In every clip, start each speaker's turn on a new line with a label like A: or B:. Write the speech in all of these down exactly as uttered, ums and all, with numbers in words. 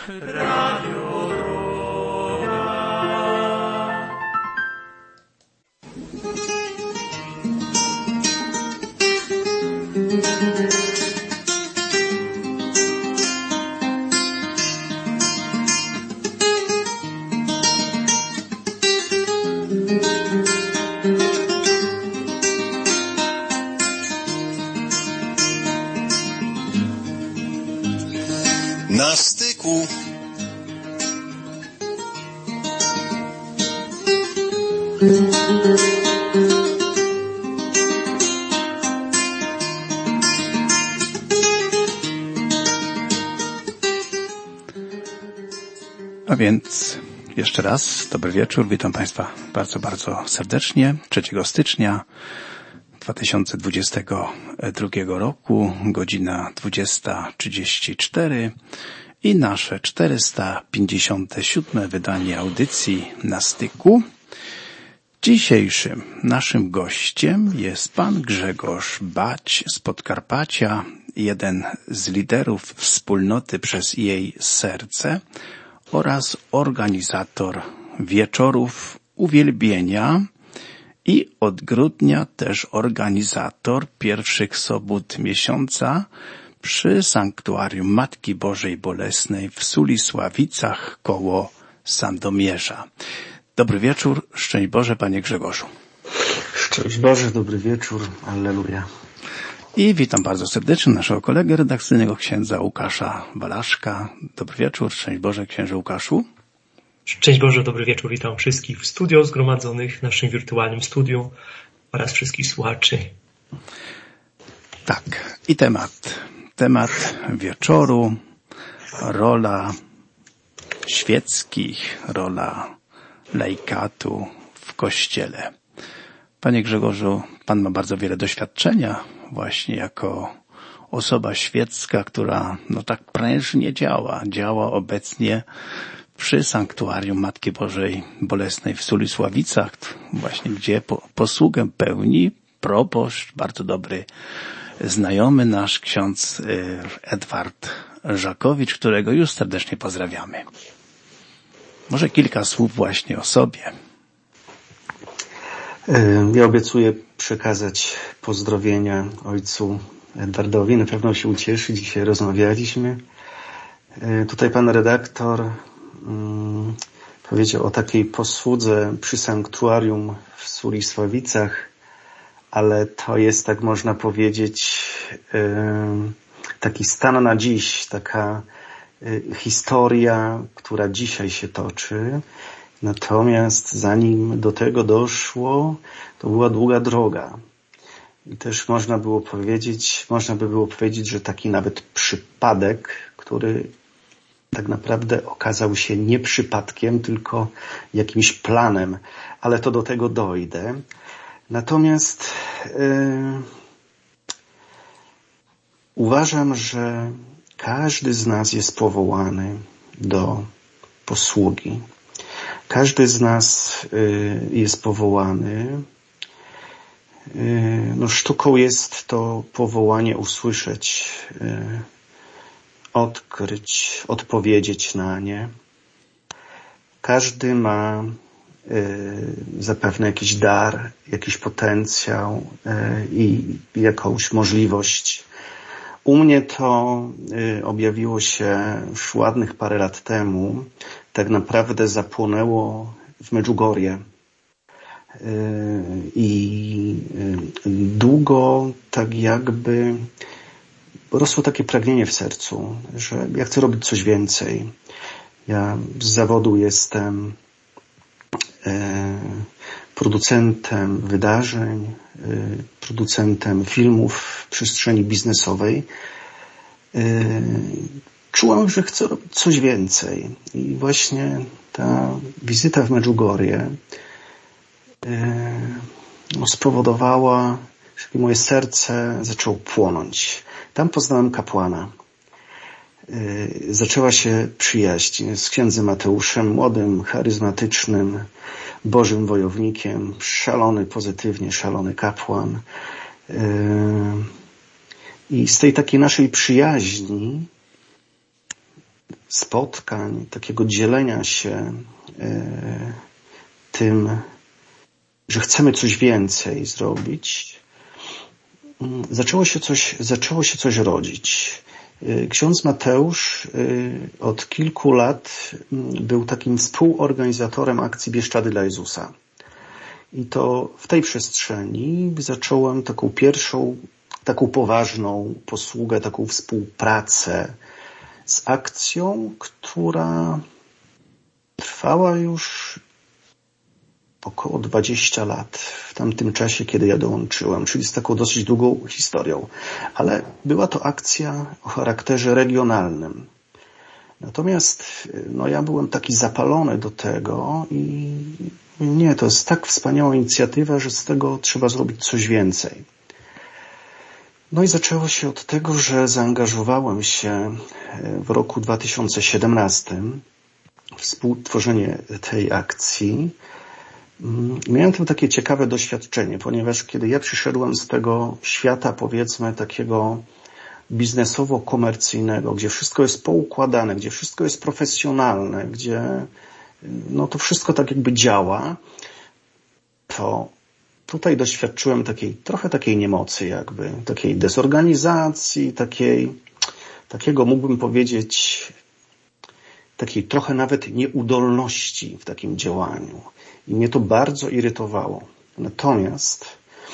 A: Radio
B: Na styku.
C: A więc jeszcze raz dobry wieczór, witam Państwa bardzo, bardzo serdecznie. trzeciego stycznia dwa tysiące dwudziestego drugiego roku, godzina dwudziesta trzydzieści cztery i nasze czterysta pięćdziesiąte siódme wydanie audycji Na styku. Dzisiejszym naszym gościem jest pan Grzegorz Bać z Podkarpacia, jeden z liderów wspólnoty Przez jej serce oraz organizator wieczorów uwielbienia i od grudnia też organizator pierwszych sobót miesiąca przy Sanktuarium Matki Bożej Bolesnej w Sulisławicach koło Sandomierza. Dobry wieczór, szczęść Boże, panie Grzegorzu.
D: Szczęść Boże, dobry wieczór, alleluja.
C: I witam bardzo serdecznie naszego kolegę redakcyjnego, księdza Łukasza Walaszka. Dobry wieczór, szczęść Boże, księże Łukaszu.
E: Szczęść Boże, dobry wieczór, witam wszystkich w studio zgromadzonych, w naszym wirtualnym studiu oraz wszystkich słuchaczy.
C: Tak, i temat, temat wieczoru, rola świeckich, rola laikatu w Kościele. Panie Grzegorzu, pan ma bardzo wiele doświadczenia właśnie jako osoba świecka, która no tak prężnie działa, działa obecnie przy Sanktuarium Matki Bożej Bolesnej w Sulisławicach, właśnie gdzie po, posługę pełni proboszcz, bardzo dobry znajomy nasz ksiądz Edward Żakowicz, którego już serdecznie pozdrawiamy. Może kilka słów właśnie o sobie.
D: Ja obiecuję przekazać pozdrowienia ojcu Edwardowi. Na pewno się ucieszy. Dzisiaj rozmawialiśmy. Tutaj pan redaktor um, powiedział o takiej posłudze przy Sanktuarium w Sulisławicach, ale to jest, tak można powiedzieć, um, taki stan na dziś, taka um, historia, która dzisiaj się toczy. Natomiast zanim do tego doszło, to była długa droga. I też można było powiedzieć, można by było powiedzieć, że taki nawet przypadek, który tak naprawdę okazał się nie przypadkiem, tylko jakimś planem, ale to do tego dojdę. Natomiast yy, uważam, że każdy z nas jest powołany do posługi. Każdy z nas y, jest powołany. Y, no, sztuką jest to powołanie usłyszeć, y, odkryć, odpowiedzieć na nie. Każdy ma y, zapewne jakiś dar, jakiś potencjał y, i jakąś możliwość. U mnie to y, objawiło się już ładnych parę lat temu. Tak naprawdę zapłonęło w Medjugorje. I długo tak jakby rosło takie pragnienie w sercu, że ja chcę robić coś więcej. Ja z zawodu jestem producentem wydarzeń, producentem filmów w przestrzeni biznesowej. Czułam, że chcę robić coś więcej. I właśnie ta wizyta w Medjugorje no, spowodowała, że moje serce zaczęło płonąć. Tam poznałem kapłana. Zaczęła się przyjaźń z księdzem Mateuszem, młodym, charyzmatycznym, Bożym wojownikiem, szalony, pozytywnie szalony kapłan. I z tej takiej naszej przyjaźni spotkań, takiego dzielenia się tym, że chcemy coś więcej zrobić, zaczęło się coś, zaczęło się coś rodzić. Ksiądz Mateusz od kilku lat był takim współorganizatorem akcji Bieszczady dla Jezusa. I to w tej przestrzeni zacząłem taką pierwszą, taką poważną posługę, taką współpracę z akcją, która trwała już około dwadzieścia lat w tamtym czasie, kiedy ja dołączyłem, czyli z taką dosyć długą historią. Ale była to akcja o charakterze regionalnym. Natomiast no, ja byłem taki zapalony do tego i nie, to jest tak wspaniała inicjatywa, że z tego trzeba zrobić coś więcej. No i zaczęło się od tego, że zaangażowałem się w roku dwa tysiące siedemnastym w współtworzenie tej akcji. Miałem tam takie ciekawe doświadczenie, ponieważ kiedy ja przyszedłem z tego świata, powiedzmy, takiego biznesowo-komercyjnego, gdzie wszystko jest poukładane, gdzie wszystko jest profesjonalne, gdzie no to wszystko tak jakby działa, to tutaj doświadczyłem takiej, trochę takiej niemocy jakby, takiej dezorganizacji, takiej, takiego mógłbym powiedzieć, takiej trochę nawet nieudolności w takim działaniu. I mnie to bardzo irytowało. Natomiast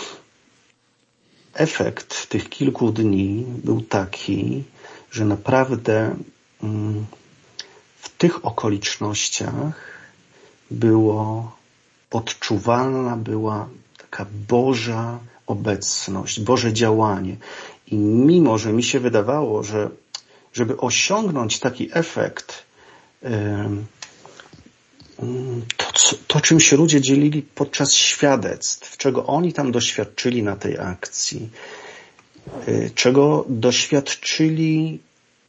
D: efekt tych kilku dni był taki, że naprawdę w tych okolicznościach było odczuwalna, była taka Boża obecność, Boże działanie. I mimo, że mi się wydawało, że żeby osiągnąć taki efekt, to, to czym się ludzie dzielili podczas świadectw, czego oni tam doświadczyli na tej akcji, czego doświadczyli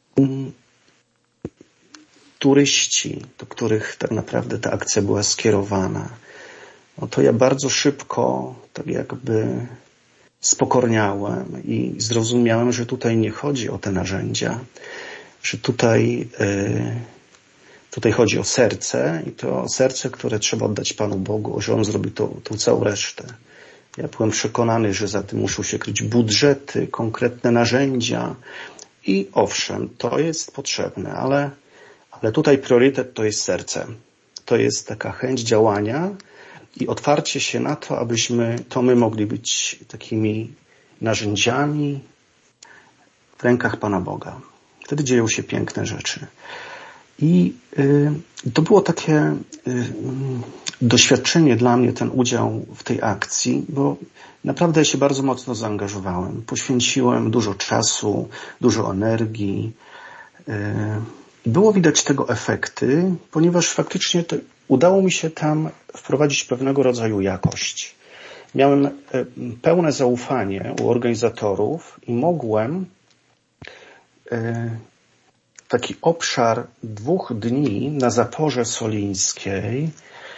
D: turyści, do których tak naprawdę ta akcja była skierowana, no to ja bardzo szybko tak jakby spokorniałem i zrozumiałem, że tutaj nie chodzi o te narzędzia, że tutaj, tutaj chodzi o serce i to serce, które trzeba oddać Panu Bogu, że On zrobi tą, tą całą resztę. Ja byłem przekonany, że za tym muszą się kryć budżety, konkretne narzędzia i owszem, to jest potrzebne, ale, ale tutaj priorytet to jest serce. To jest taka chęć działania i otwarcie się na to, abyśmy, to my mogli być takimi narzędziami w rękach Pana Boga. Wtedy dzieją się piękne rzeczy. I y, to było takie y, doświadczenie dla mnie, ten udział w tej akcji, bo naprawdę się bardzo mocno zaangażowałem. Poświęciłem dużo czasu, dużo energii. Y, było widać tego efekty, ponieważ faktycznie to udało mi się tam wprowadzić pewnego rodzaju jakość. Miałem y, pełne zaufanie u organizatorów i mogłem y, taki obszar dwóch dni na Zaporze Solińskiej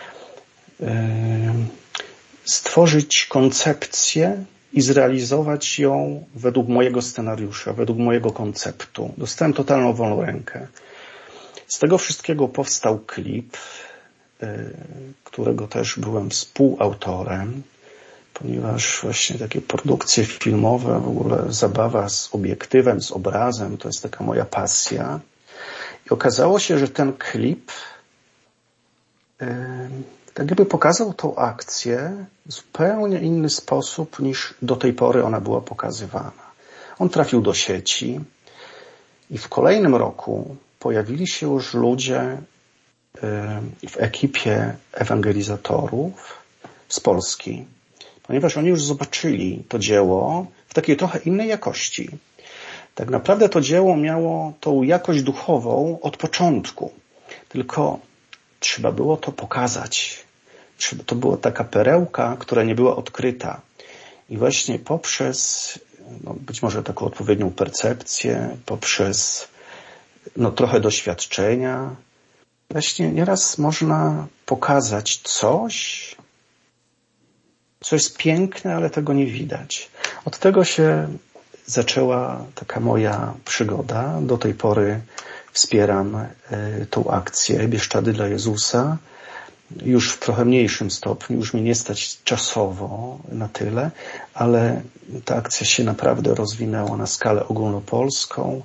D: stworzyć koncepcję i zrealizować ją według mojego scenariusza, według mojego konceptu. Dostałem totalną wolną rękę. Z tego wszystkiego powstał klip, którego też byłem współautorem, ponieważ właśnie takie produkcje filmowe, w ogóle zabawa z obiektywem, z obrazem, to jest taka moja pasja. I okazało się, że ten klip yy, tak jakby pokazał tą akcję w zupełnie inny sposób niż do tej pory ona była pokazywana. On trafił do sieci i w kolejnym roku pojawili się już ludzie yy, w ekipie ewangelizatorów z Polski. Ponieważ oni już zobaczyli to dzieło w takiej trochę innej jakości. Tak naprawdę to dzieło miało tą jakość duchową od początku. Tylko trzeba było to pokazać. To była taka perełka, która nie była odkryta. I właśnie poprzez, no być może taką odpowiednią percepcję, poprzez no trochę doświadczenia, właśnie nieraz można pokazać coś, co jest piękne, ale tego nie widać. Od tego się zaczęła taka moja przygoda. Do tej pory wspieram tą akcję Bieszczady dla Jezusa. Już w trochę mniejszym stopniu, już mnie nie stać czasowo na tyle, ale ta akcja się naprawdę rozwinęła na skalę ogólnopolską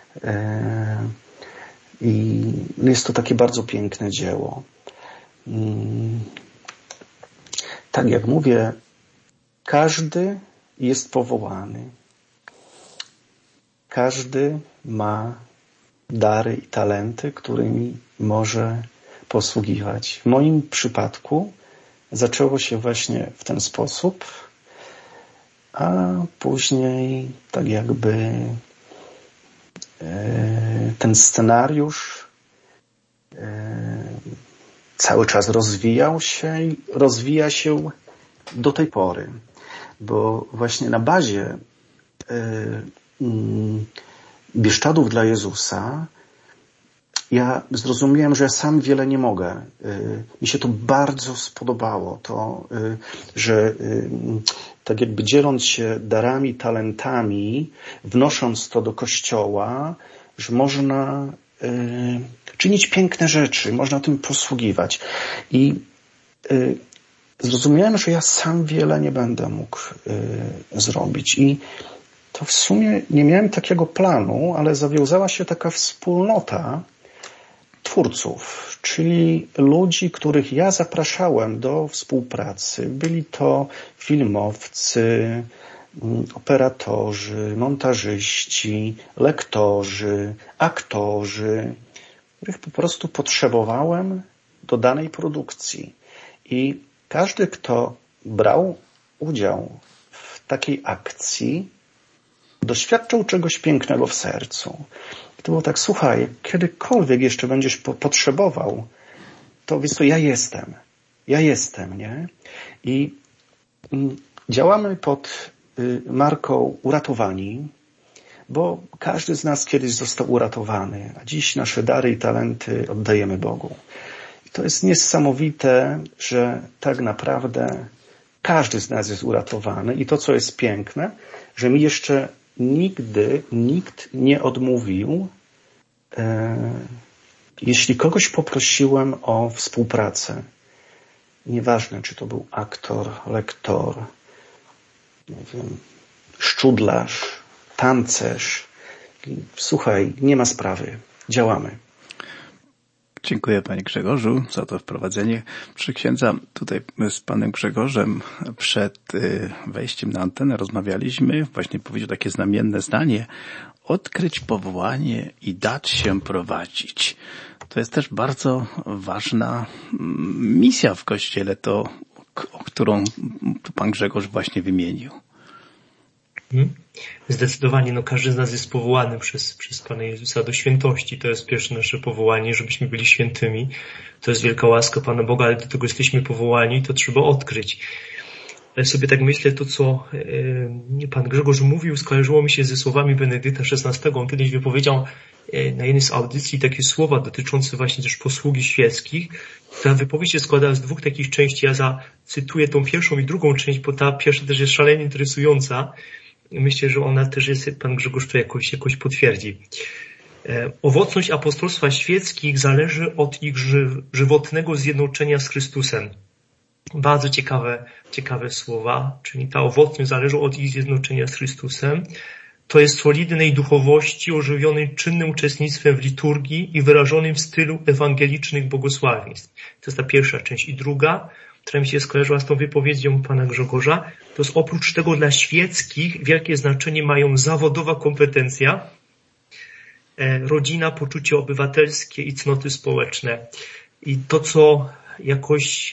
D: i jest to takie bardzo piękne dzieło. Tak jak mówię, każdy jest powołany. Każdy ma dary i talenty, którymi może posługiwać. W moim przypadku zaczęło się właśnie w ten sposób, a później tak jakby ten scenariusz cały czas rozwijał się i rozwija się do tej pory. Bo właśnie na bazie Bieszczadów dla Jezusa ja zrozumiałem, że ja sam wiele nie mogę. Mi się to bardzo spodobało. To, że tak jakby dzieląc się darami, talentami, wnosząc to do Kościoła, że można czynić piękne rzeczy, można tym posługiwać. I zrozumiałem, że ja sam wiele nie będę mógł zrobić. I to w sumie nie miałem takiego planu, ale zawiązała się taka wspólnota twórców, czyli ludzi, których ja zapraszałem do współpracy. Byli to filmowcy, operatorzy, montażyści, lektorzy, aktorzy, których po prostu potrzebowałem do danej produkcji. I każdy, kto brał udział w takiej akcji, doświadczał czegoś pięknego w sercu. I to było tak, słuchaj, kiedykolwiek jeszcze będziesz po- potrzebował, to wiesz co, ja jestem. Ja jestem, nie? I mm, działamy pod y, marką Uratowani, bo każdy z nas kiedyś został uratowany, a dziś nasze dary i talenty oddajemy Bogu. I to jest niesamowite, że tak naprawdę każdy z nas jest uratowany i to, co jest piękne, że mi jeszcze nigdy nikt nie odmówił, e, jeśli kogoś poprosiłem o współpracę. Nieważne, czy to był aktor, lektor, nie wiem, szczudlarz, tancerz. Słuchaj, nie ma sprawy. Działamy.
C: Dziękuję Panie Grzegorzu za to wprowadzenie. Przy księdza tutaj z Panem Grzegorzem przed wejściem na antenę rozmawialiśmy. Właśnie powiedział takie znamienne zdanie. Odkryć powołanie i dać się prowadzić. To jest też bardzo ważna misja w Kościele, to, którą Pan Grzegorz właśnie wymienił.
E: Hmm. Zdecydowanie, no każdy z nas jest powołany przez, przez Pana Jezusa do świętości. To jest pierwsze nasze powołanie, żebyśmy byli świętymi. To jest wielka łaska Pana Boga, ale do tego jesteśmy powołani, to trzeba odkryć. Ja sobie tak myślę, to co e, Pan Grzegorz mówił, skojarzyło mi się ze słowami Benedykta szesnastego. On kiedyś wypowiedział e, na jednej z audycji takie słowa dotyczące właśnie też posługi świeckich. Ta wypowiedź się składa z dwóch takich części. Ja zacytuję tą pierwszą i drugą część, bo ta pierwsza też jest szalenie interesująca. Myślę, że ona też jest, Pan Grzegorz to jakoś, jakoś potwierdzi. E, owocność apostolstwa świeckich zależy od ich ży, żywotnego zjednoczenia z Chrystusem. Bardzo ciekawe, ciekawe słowa, czyli ta owocność zależy od ich zjednoczenia z Chrystusem. To jest solidnej duchowości, ożywionej czynnym uczestnictwem w liturgii i wyrażonym w stylu ewangelicznych błogosławieństw. To jest ta pierwsza część. I druga, która mi się skojarzyła z tą wypowiedzią Pana Grzegorza, to jest oprócz tego dla świeckich wielkie znaczenie mają zawodowa kompetencja, rodzina, poczucie obywatelskie i cnoty społeczne. I to, co jakoś,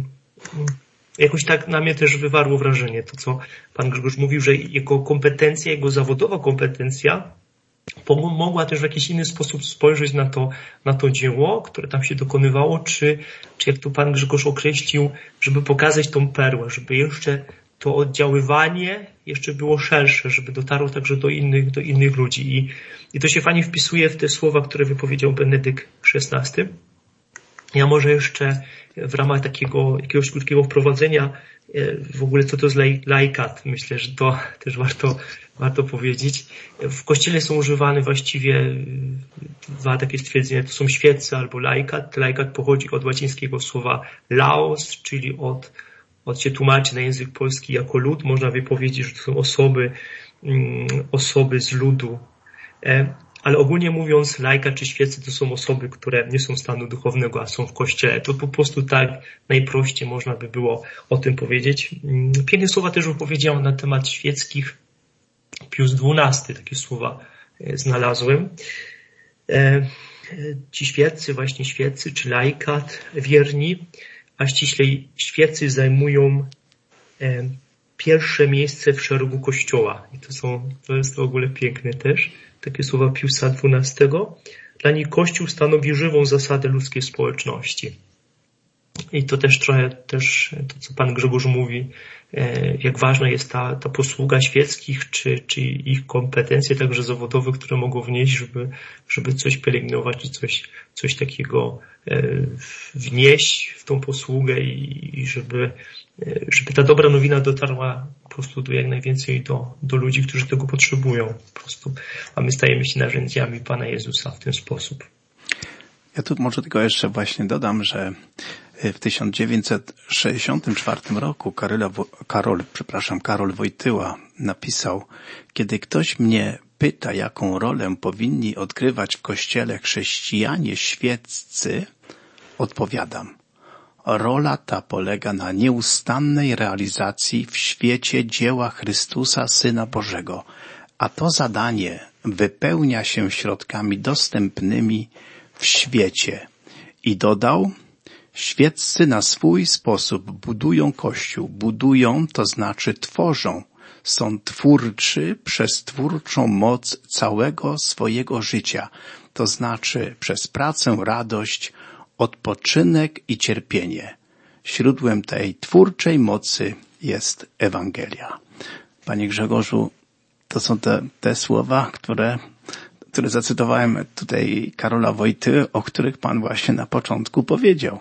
E: jakoś tak na mnie też wywarło wrażenie, to co Pan Grzegorz mówił, że jego kompetencja, jego zawodowa kompetencja mogła też w jakiś inny sposób spojrzeć na to, na to dzieło, które tam się dokonywało, czy, czy jak to Pan Grzegorz określił, żeby pokazać tą perłę, żeby jeszcze to oddziaływanie jeszcze było szersze, żeby dotarło także do innych, do innych ludzi. I, i to się fajnie wpisuje w te słowa, które wypowiedział Benedykt szesnasty. Ja może jeszcze w ramach takiego jakiegoś krótkiego wprowadzenia w ogóle co to jest laikat. Myślę, że to też warto, warto powiedzieć. W Kościele są używane właściwie dwa takie stwierdzenia. To są świeccy albo laikat. Laikat pochodzi od łacińskiego słowa laos, czyli od, od się tłumaczy na język polski jako lud. Można by powiedzieć, że to są osoby, osoby z ludu. Ale ogólnie mówiąc, laikat czy świeccy to są osoby, które nie są stanu duchownego, a są w Kościele. To po prostu tak najprościej można by było o tym powiedzieć. Piękne słowa też powiedziałem na temat świeckich. Pius dwunasty takie słowa znalazłem. Ci świeccy, właśnie świeccy czy laikat, wierni, a ściślej świeccy zajmują pierwsze miejsce w szeregu Kościoła. I to są, to jest w ogóle piękne też. Takie słowa Piusa dwunastego. Dla nich Kościół stanowi żywą zasadę ludzkiej społeczności. I to też trochę, też to co Pan Grzegorz mówi, jak ważna jest ta, ta posługa świeckich, czy, czy ich kompetencje także zawodowe, które mogą wnieść, żeby, żeby coś pielęgnować, czy coś, coś takiego wnieść w tą posługę i, i żeby, żeby ta dobra nowina dotarła po prostu do jak najwięcej do, do ludzi, którzy tego potrzebują. Po prostu, a my stajemy się narzędziami Pana Jezusa w ten sposób.
C: Ja tu może tylko jeszcze właśnie dodam, że w tysiąc dziewięćset sześćdziesiątym czwartym roku Karola, Karol, przepraszam, Karol Wojtyła napisał: kiedy ktoś mnie pyta, jaką rolę powinni odgrywać w Kościele chrześcijanie świeccy, odpowiadam: rola ta polega na nieustannej realizacji w świecie dzieła Chrystusa, Syna Bożego, a to zadanie wypełnia się środkami dostępnymi w świecie. I dodał: świeccy na swój sposób budują Kościół. Budują, to znaczy tworzą. Są twórczy przez twórczą moc całego swojego życia. To znaczy przez pracę, radość, odpoczynek i cierpienie. Źródłem tej twórczej mocy jest Ewangelia. Panie Grzegorzu, to są te, te słowa, które, które zacytowałem tutaj Karola Wojty, o których Pan właśnie na początku powiedział.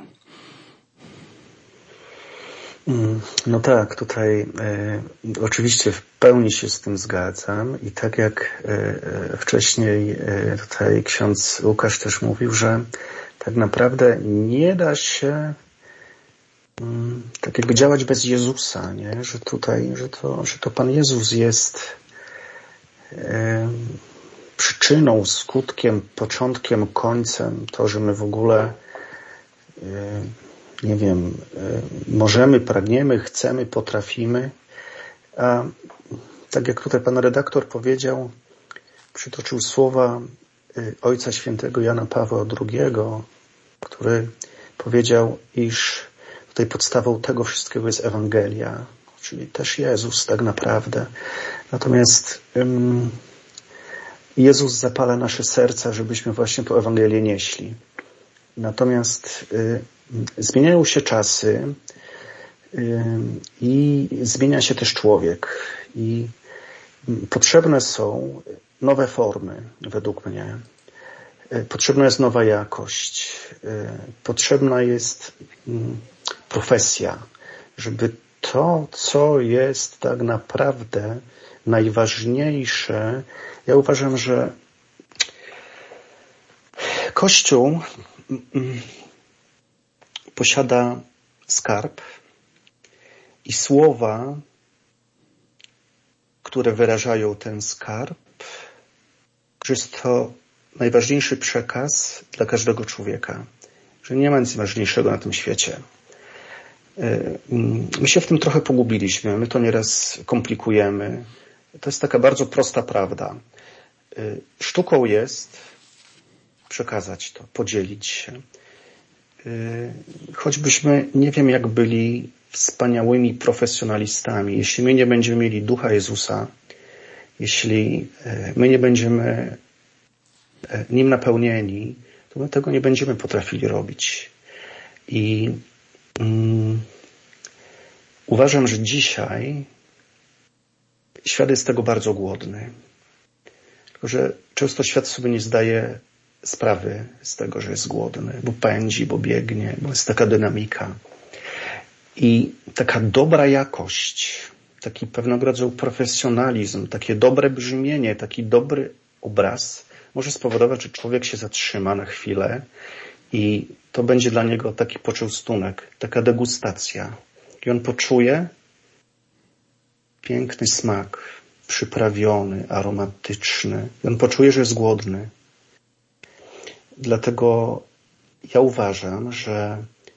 D: No tak, tutaj e, oczywiście w pełni się z tym zgadzam i tak jak e, wcześniej e, tutaj ksiądz Łukasz też mówił, że tak naprawdę nie da się mm, tak jakby działać bez Jezusa, nie? Że tutaj, że to, że to Pan Jezus jest e, przyczyną, skutkiem, początkiem, końcem, to, że my w ogóle e, nie wiem, możemy, pragniemy, chcemy, potrafimy. A tak jak tutaj pan redaktor powiedział, przytoczył słowa Ojca Świętego Jana Pawła drugiego, który powiedział, iż tutaj podstawą tego wszystkiego jest Ewangelia, czyli też Jezus tak naprawdę. Natomiast um, Jezus zapala nasze serca, żebyśmy właśnie tę Ewangelię nieśli. Natomiast y, zmieniają się czasy y, i zmienia się też człowiek i potrzebne są nowe formy, według mnie. Y, potrzebna jest nowa jakość. Y, potrzebna jest y, profesja, żeby to, co jest tak naprawdę najważniejsze. Ja uważam, że Kościół posiada skarb i słowa, które wyrażają ten skarb, że jest to najważniejszy przekaz dla każdego człowieka, że nie ma nic ważniejszego na tym świecie. My się w tym trochę pogubiliśmy, my to nieraz komplikujemy. To jest taka bardzo prosta prawda. Sztuką jest przekazać to, podzielić się. Choćbyśmy nie wiem jak byli wspaniałymi profesjonalistami, jeśli my nie będziemy mieli Ducha Jezusa, jeśli my nie będziemy Nim napełnieni, to my tego nie będziemy potrafili robić. I um, uważam, że dzisiaj świat jest tego bardzo głodny. Tylko że często świat sobie nie zdaje sprawy z tego, że jest głodny, bo pędzi, bo biegnie, bo jest taka dynamika. I taka dobra jakość, taki pewnego rodzaju profesjonalizm, takie dobre brzmienie, taki dobry obraz może spowodować, że człowiek się zatrzyma na chwilę i to będzie dla niego taki poczęstunek, taka degustacja. I on poczuje piękny smak, przyprawiony, aromatyczny. I on poczuje, że jest głodny. Dlatego ja uważam, że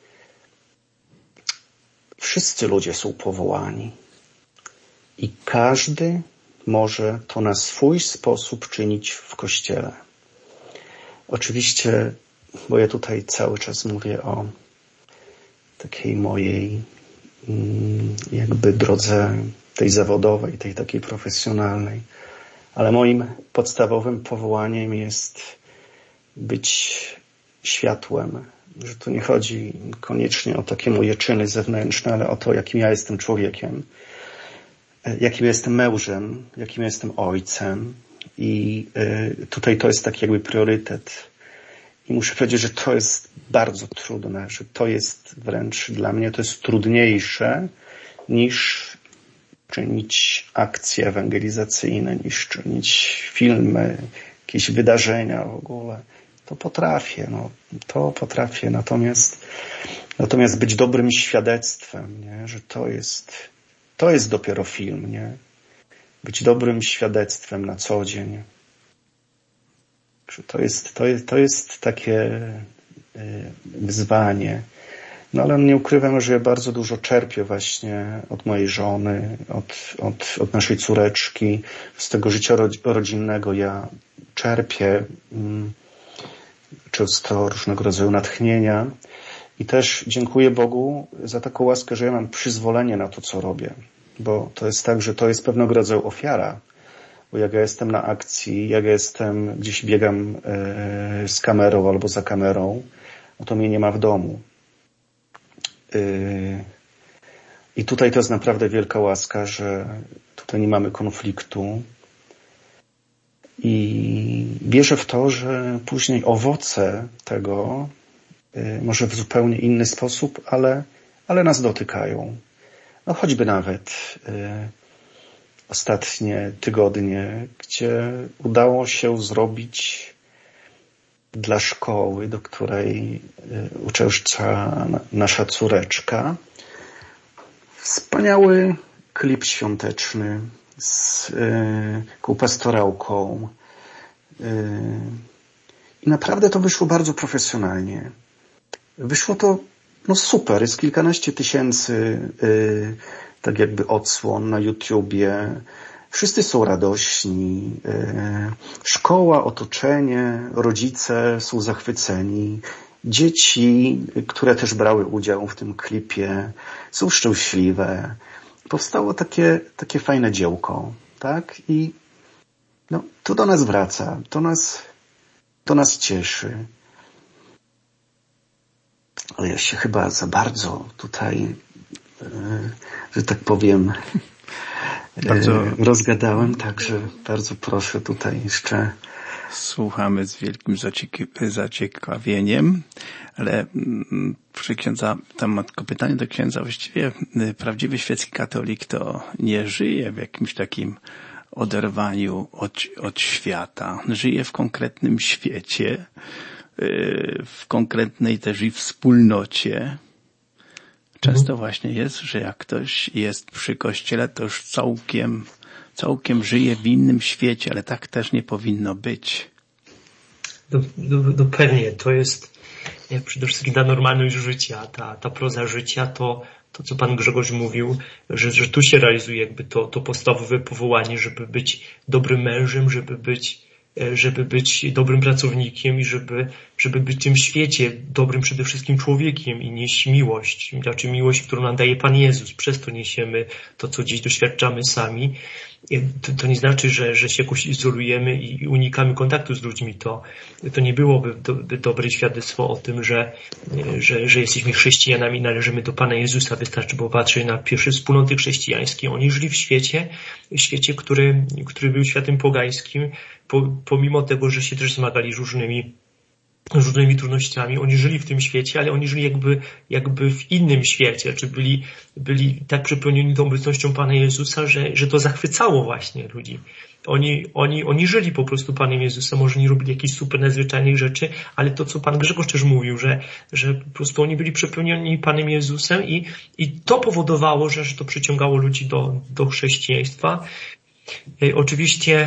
D: wszyscy ludzie są powołani i każdy może to na swój sposób czynić w Kościele. Oczywiście, bo ja tutaj cały czas mówię o takiej mojej jakby drodze tej zawodowej, tej takiej profesjonalnej, ale moim podstawowym powołaniem jest być światłem, że tu nie chodzi koniecznie o takie moje czyny zewnętrzne, ale o to, jakim ja jestem człowiekiem, jakim jestem mężem, jakim jestem ojcem i tutaj to jest taki jakby priorytet. I muszę powiedzieć, że to jest bardzo trudne, że to jest wręcz dla mnie, to jest trudniejsze niż czynić akcje ewangelizacyjne, niż czynić filmy, jakieś wydarzenia w ogóle. To potrafię, no, to potrafię. Natomiast, natomiast być dobrym świadectwem, nie? Że to jest, to jest dopiero film, nie? Być dobrym świadectwem na co dzień. Że to jest, to jest, to jest takie wyzwanie. No ale nie ukrywam, że ja bardzo dużo czerpię właśnie od mojej żony, od, od, od naszej córeczki, z tego życia rodzinnego ja czerpię mm, często różnego rodzaju natchnienia i też dziękuję Bogu za taką łaskę, że ja mam przyzwolenie na to, co robię, bo to jest tak, że to jest pewnego rodzaju ofiara, bo jak ja jestem na akcji, jak ja jestem, gdzieś biegam yy, z kamerą albo za kamerą, no to mnie nie ma w domu. Yy, I tutaj to jest naprawdę wielka łaska, że tutaj nie mamy konfliktu. I wierzę w to, że później owoce tego y, może w zupełnie inny sposób, ale, ale nas dotykają. No choćby nawet y, ostatnie tygodnie, gdzie udało się zrobić dla szkoły, do której y, uczęszcza nasza córeczka, wspaniały klip świąteczny z y, pastorałką. Y, I naprawdę to wyszło bardzo profesjonalnie. Wyszło to no super, jest kilkanaście tysięcy y, tak jakby odsłon na YouTubie. Wszyscy są radośni. Y, szkoła, otoczenie, rodzice są zachwyceni. Dzieci, które też brały udział w tym klipie, są szczęśliwe. Powstało takie, takie fajne dziełko, tak? I no, to do nas wraca, to nas, to nas cieszy. Ale ja się chyba za bardzo tutaj, że tak powiem, bardzo rozgadałem, także bardzo proszę tutaj jeszcze.
C: Słuchamy z wielkim zaciek- zaciekawieniem, ale przy księdza, tam mam tylko pytanie do księdza, właściwie prawdziwy świecki katolik to nie żyje w jakimś takim oderwaniu od, od świata. Żyje w konkretnym świecie, w konkretnej też i wspólnocie. Często właśnie jest, że jak ktoś jest przy Kościele, to już całkiem całkiem żyje w innym świecie, ale tak też nie powinno być.
E: No, no, no pewnie, to jest jak przede wszystkim ta normalność życia, ta, ta proza życia, to, to co Pan Grzegorz mówił, że, że tu się realizuje jakby to, to podstawowe powołanie, żeby być dobrym mężem, żeby być żeby być dobrym pracownikiem i żeby, żeby być w tym świecie dobrym przede wszystkim człowiekiem i nieść miłość, znaczy miłość, którą nam daje Pan Jezus. Przez to niesiemy to, co dziś doświadczamy sami. To, to nie znaczy, że, że się jakoś izolujemy i unikamy kontaktu z ludźmi. To, to nie byłoby do, by dobre świadectwo o tym, że, że, że jesteśmy chrześcijanami, należymy do Pana Jezusa. Wystarczy popatrzeć na pierwsze wspólnoty chrześcijańskie. Oni żyli w świecie, w świecie, który, który był światem pogańskim, po, pomimo tego, że się też zmagali różnymi z różnymi trudnościami. Oni żyli w tym świecie, ale oni żyli jakby, jakby w innym świecie, czy byli, byli tak przepełnieni tą obecnością Pana Jezusa, że, że to zachwycało właśnie ludzi. Oni, oni, oni żyli po prostu Panem Jezusem, może nie robili jakichś super nadzwyczajnych rzeczy, ale to, co Pan Grzegorz też mówił, że, że po prostu oni byli przepełnieni Panem Jezusem i, i to powodowało, że, że to przyciągało ludzi do, do chrześcijaństwa. Oczywiście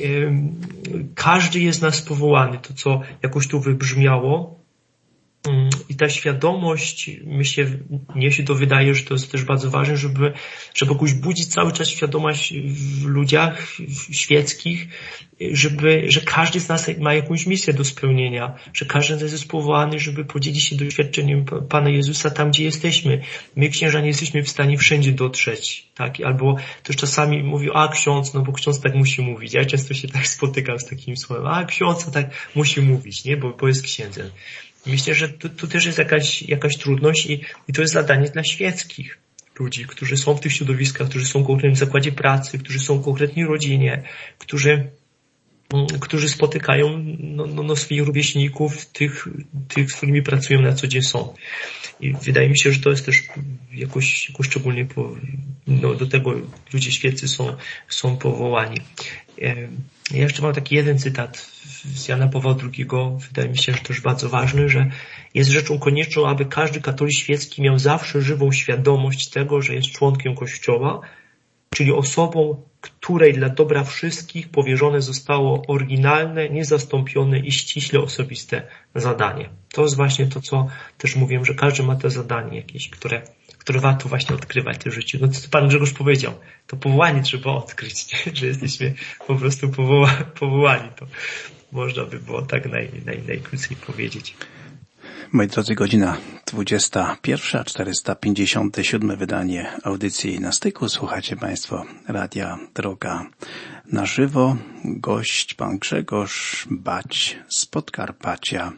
E: każdy jest z nas powołany, to co jakoś tu wybrzmiało, i ta świadomość, mi się, mnie się to wydaje, że to jest też bardzo ważne, żeby, żeby jakoś budzić cały czas świadomość w ludziach świeckich, żeby, że każdy z nas ma jakąś misję do spełnienia, że każdy z nas jest powołany, żeby podzielić się doświadczeniem Pana Jezusa tam, gdzie jesteśmy. My, księża, nie jesteśmy w stanie wszędzie dotrzeć, tak? Albo też czasami mówią, a ksiądz, no bo ksiądz tak musi mówić. Ja często się tak spotykam z takim słowem, a ksiądz tak musi mówić, nie? Bo, bo jest księdzem. Myślę, że tu, tu też jest jakaś, jakaś trudność i, i to jest zadanie dla świeckich ludzi, którzy są w tych środowiskach, którzy są w konkretnym zakładzie pracy, którzy są w konkretnej rodzinie, którzy, którzy spotykają no, no, no swoich rówieśników, tych, tych, z którymi pracują na co dzień są. I wydaje mi się, że to jest też jakoś, jakoś szczególnie po, no, do tego ludzie świeccy są, są powołani. Ja jeszcze mam taki jeden cytat z Jana Pawła drugiego. Wydaje mi się, że też bardzo ważny, że jest rzeczą konieczną, aby każdy katolik świecki miał zawsze żywą świadomość tego, że jest członkiem Kościoła, czyli osobą, której dla dobra wszystkich powierzone zostało oryginalne, niezastąpione i ściśle osobiste zadanie. To jest właśnie to, co też mówiłem, że każdy ma to zadanie jakieś, które, które warto właśnie odkrywać w życiu. No to Pan Grzegorz powiedział, to powołanie trzeba odkryć, nie? Że jesteśmy po prostu powoła- powołani. To można by było tak naj, naj, najkrócej powiedzieć.
C: Moi drodzy, godzina dwudziesta pierwsza, czterysta pięćdziesiąte siódme wydanie audycji Na Styku. Słuchacie Państwo Radia Droga na żywo. Gość Pan Grzegorz Bać z Podkarpacia.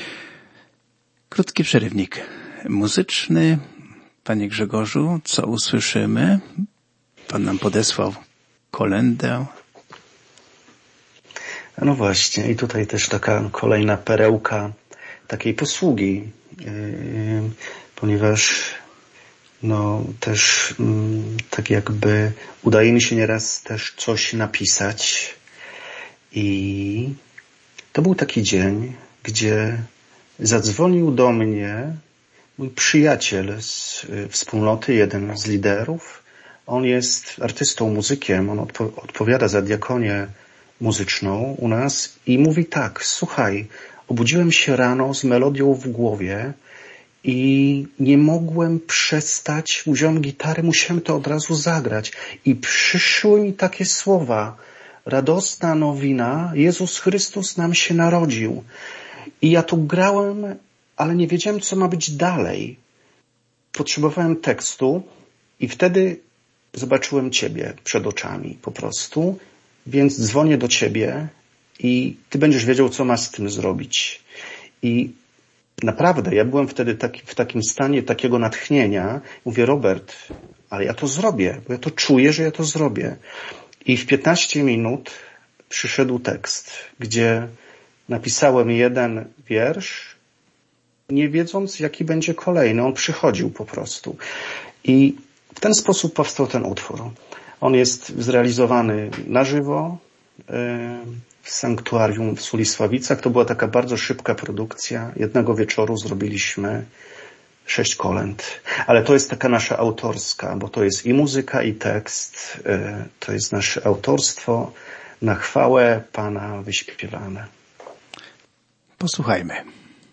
C: Krótki przerywnik muzyczny. Panie Grzegorzu, co usłyszymy? Pan nam podesłał kolędę.
D: No właśnie, i tutaj też taka kolejna perełka takiej posługi, yy, ponieważ no też yy, tak jakby udaje mi się nieraz też coś napisać i to był taki dzień, gdzie zadzwonił do mnie mój przyjaciel z yy, wspólnoty, jeden z liderów. On jest artystą, muzykiem, on odpo- odpowiada za diakonię muzyczną u nas i mówi tak, słuchaj, obudziłem się rano z melodią w głowie i nie mogłem przestać, wziąłem gitarę, musiałem to od razu zagrać i przyszły mi takie słowa, radosna nowina, Jezus Chrystus nam się narodził. I ja to grałem, ale nie wiedziałem, co ma być dalej. Potrzebowałem tekstu i wtedy zobaczyłem Ciebie przed oczami po prostu, więc dzwonię do Ciebie i Ty będziesz wiedział, co masz z tym zrobić. I naprawdę, ja byłem wtedy taki, w takim stanie takiego natchnienia. Mówię, Robert, ale ja to zrobię, bo ja to czuję, że ja to zrobię. I w piętnaście minut przyszedł tekst, gdzie napisałem jeden wiersz, nie wiedząc, jaki będzie kolejny. On przychodził po prostu. I w ten sposób powstał ten utwór. On jest zrealizowany na żywo w sanktuarium w Sulisławicach. To była taka bardzo szybka produkcja. Jednego wieczoru zrobiliśmy sześć kolęd. Ale to jest taka nasza autorska, bo to jest i muzyka, i tekst. To jest nasze autorstwo na chwałę Pana wyśpiewane.
C: Posłuchajmy.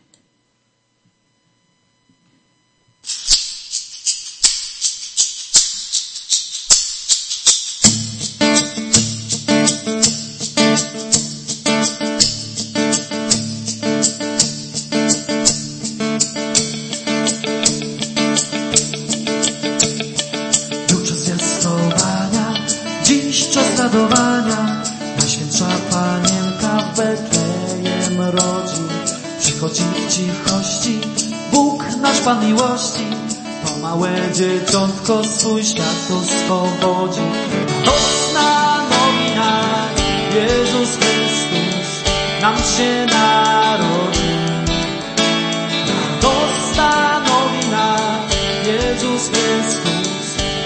A: radowania. Najświętsza Panienka w Betlejem rodzi. Przychodzi w cichości Bóg nasz Pan miłości. To małe dzieciątko swój świat tu swobodzi. Radosna nowina, Jezus Chrystus nam się narodził.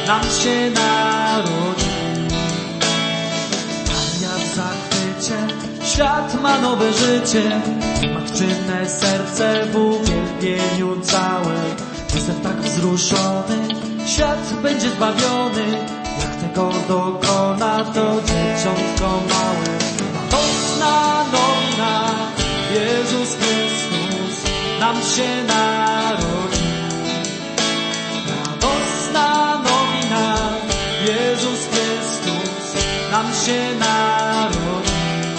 A: nam się narodził. Maria w zachwycie, świat ma nowe życie, matczyne serce w uwielbieniu całe. Jestem tak wzruszony, świat będzie zbawiony, jak tego dokona to dzieciątko małe. Radosna nowina, Jezus Chrystus nam się narodził. Radosna nowina, Jezus Chrystus nam się narodził.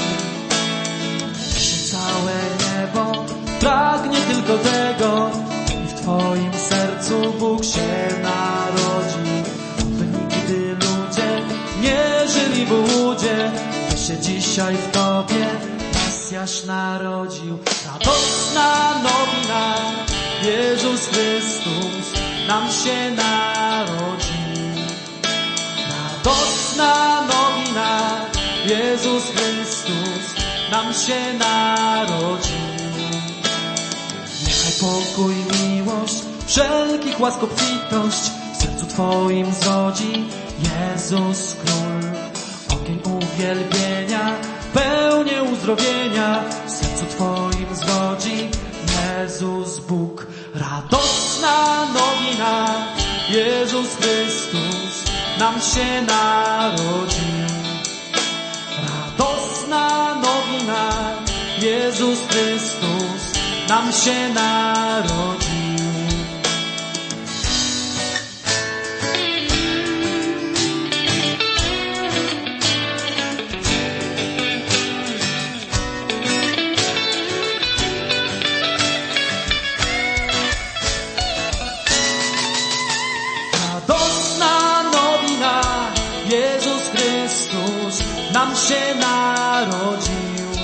A: Całe niebo pragnie tylko tego, i w Twoim sercu Bóg się narodził. By nigdy ludzie nie żyli w ułudzie, by się dzisiaj w Tobie Mesjasz narodził. Radosna nowina, Jezus Chrystus nam się narodził. Radosna nowina, Jezus Chrystus nam się narodził. Niechaj pokój, miłość, wszelkich łask obfitość w sercu Twoim zrodzi Jezus Król. Ogień uwielbienia, pełnię uzdrowienia w sercu Twoim zrodzi Jezus Bóg. Radosna nowina, Jezus Chrystus nam się narodził. Radosna nowina, Jezus Chrystus nam się narodził. Radosna nowina, Jezus Chrystus nam się narodził.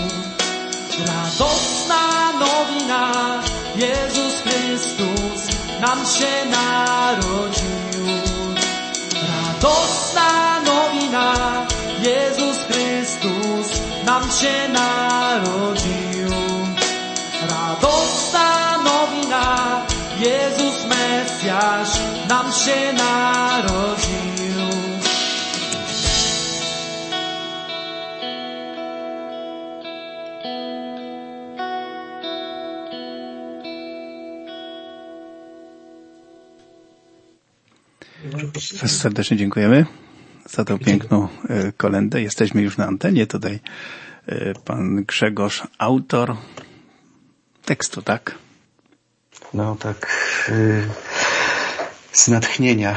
A: Radosna nowina, Jezus Chrystus nam się narodził. Radosna nowina, Jezus Chrystus nam się narodził. Radosna nowina, Jezus Mesjasz nam się narodził.
C: Serdecznie dziękujemy za tę piękną kolędę. Jesteśmy już na antenie. Tutaj pan Grzegorz, autor tekstu, tak?
D: No tak, yy, z natchnienia.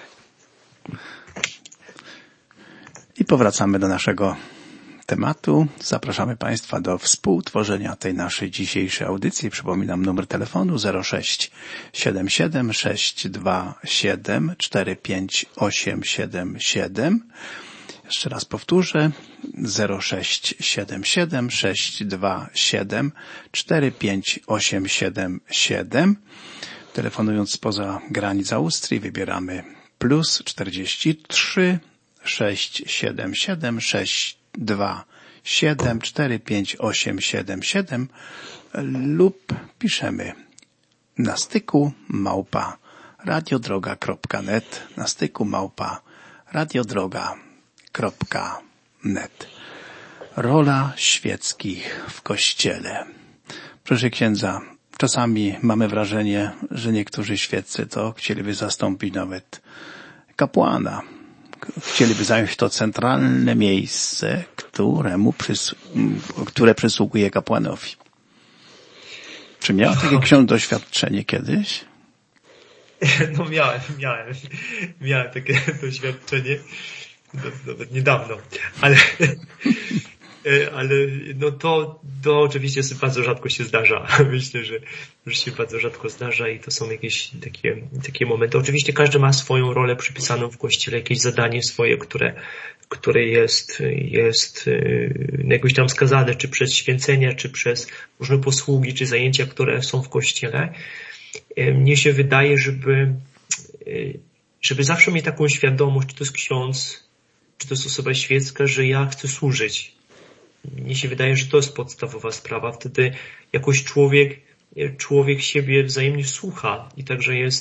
C: I powracamy do naszego tematu. Zapraszamy Państwa do współtworzenia tej naszej dzisiejszej audycji. Przypominam numer telefonu zero sześć siedem siedem sześć dwa siedem cztery pięć osiem siedem siedem. Jeszcze raz powtórzę. zero sześć siedem siedem sześć dwa siedem cztery pięć osiem siedem siedem. Telefonując spoza granic Austrii wybieramy plus czterdzieści trzy sześć siedem siedem sześć dwa siedem cztery pięć osiem siedem siedem lub piszemy na styku małpa radiodroga kropka net, na styku małpa radiodroga kropka net. Rola świeckich w Kościele. Proszę księdza, czasami mamy wrażenie, że niektórzy świeccy to chcieliby zastąpić nawet kapłana. Chcieliby zająć to centralne miejsce, któremu przys- które przysługuje kapłanowi. Czy miał takie ksiądz doświadczenie kiedyś?
E: No miałem, miałem, miałem takie doświadczenie, nawet niedawno, ale, ale no to, to oczywiście bardzo rzadko się zdarza. Myślę, że, że się bardzo rzadko zdarza i to są jakieś takie, takie momenty. Oczywiście każdy ma swoją rolę przypisaną w Kościele, jakieś zadanie swoje, które, które jest, jest jakoś tam skazane, czy przez święcenia, czy przez różne posługi, czy zajęcia, które są w Kościele. Mnie się wydaje, żeby, żeby zawsze mieć taką świadomość, czy to jest ksiądz, czy to jest osoba świecka, że ja chcę służyć. Mnie się wydaje, że to jest podstawowa sprawa. Wtedy jakoś człowiek, człowiek siebie wzajemnie słucha i także jest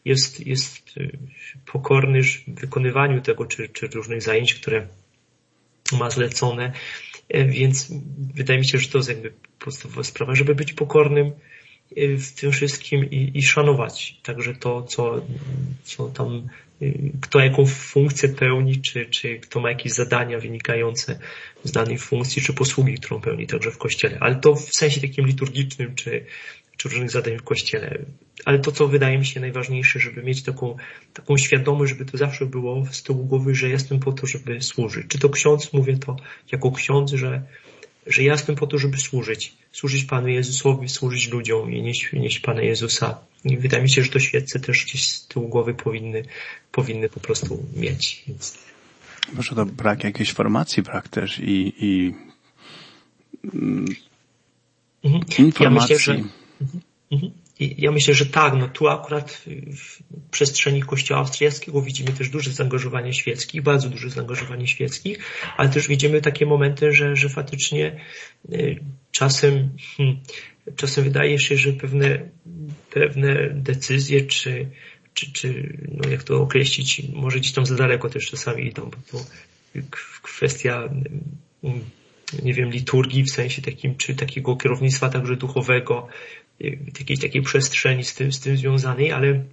E: jest, jest pokorny w wykonywaniu tego, czy, czy różnych zajęć, które ma zlecone. Więc wydaje mi się, że to jest jakby podstawowa sprawa, żeby być pokornym w tym wszystkim i, i szanować także to, co, co tam, kto jaką funkcję pełni, czy, czy kto ma jakieś zadania wynikające z danej funkcji, czy posługi, którą pełni także w Kościele. Ale to w sensie takim liturgicznym, czy, czy różnych zadań w Kościele. Ale to, co wydaje mi się najważniejsze, żeby mieć taką, taką świadomość, żeby to zawsze było z tyłu głowy, że jestem po to, żeby służyć. Czy to ksiądz, mówię to jako ksiądz, że że ja jestem po to, żeby służyć. Służyć Panu Jezusowi, służyć ludziom i nieść, nieść Pana Jezusa. I wydaje mi się, że to świeccy też gdzieś z tyłu głowy powinny, powinny po prostu mieć. Więc...
C: Może to brak jakiejś formacji, brak też i, i mm,
E: mhm.
C: informacji.
E: Ja myślę, że, mhm. Mhm. Ja myślę, że tak, no tu akurat w przestrzeni Kościoła austriackiego widzimy też duże zaangażowanie świeckich, bardzo duże zaangażowanie świeckich, ale też widzimy takie momenty, że, że faktycznie czasem, hmm, czasem wydaje się, że pewne, pewne decyzje, czy, czy, czy, no jak to określić, może gdzieś tam za daleko też czasami idą, bo to kwestia, nie wiem, liturgii w sensie takim, czy takiego kierownictwa także duchowego, jakiejś takiej przestrzeni z tym, z tym związanej, ale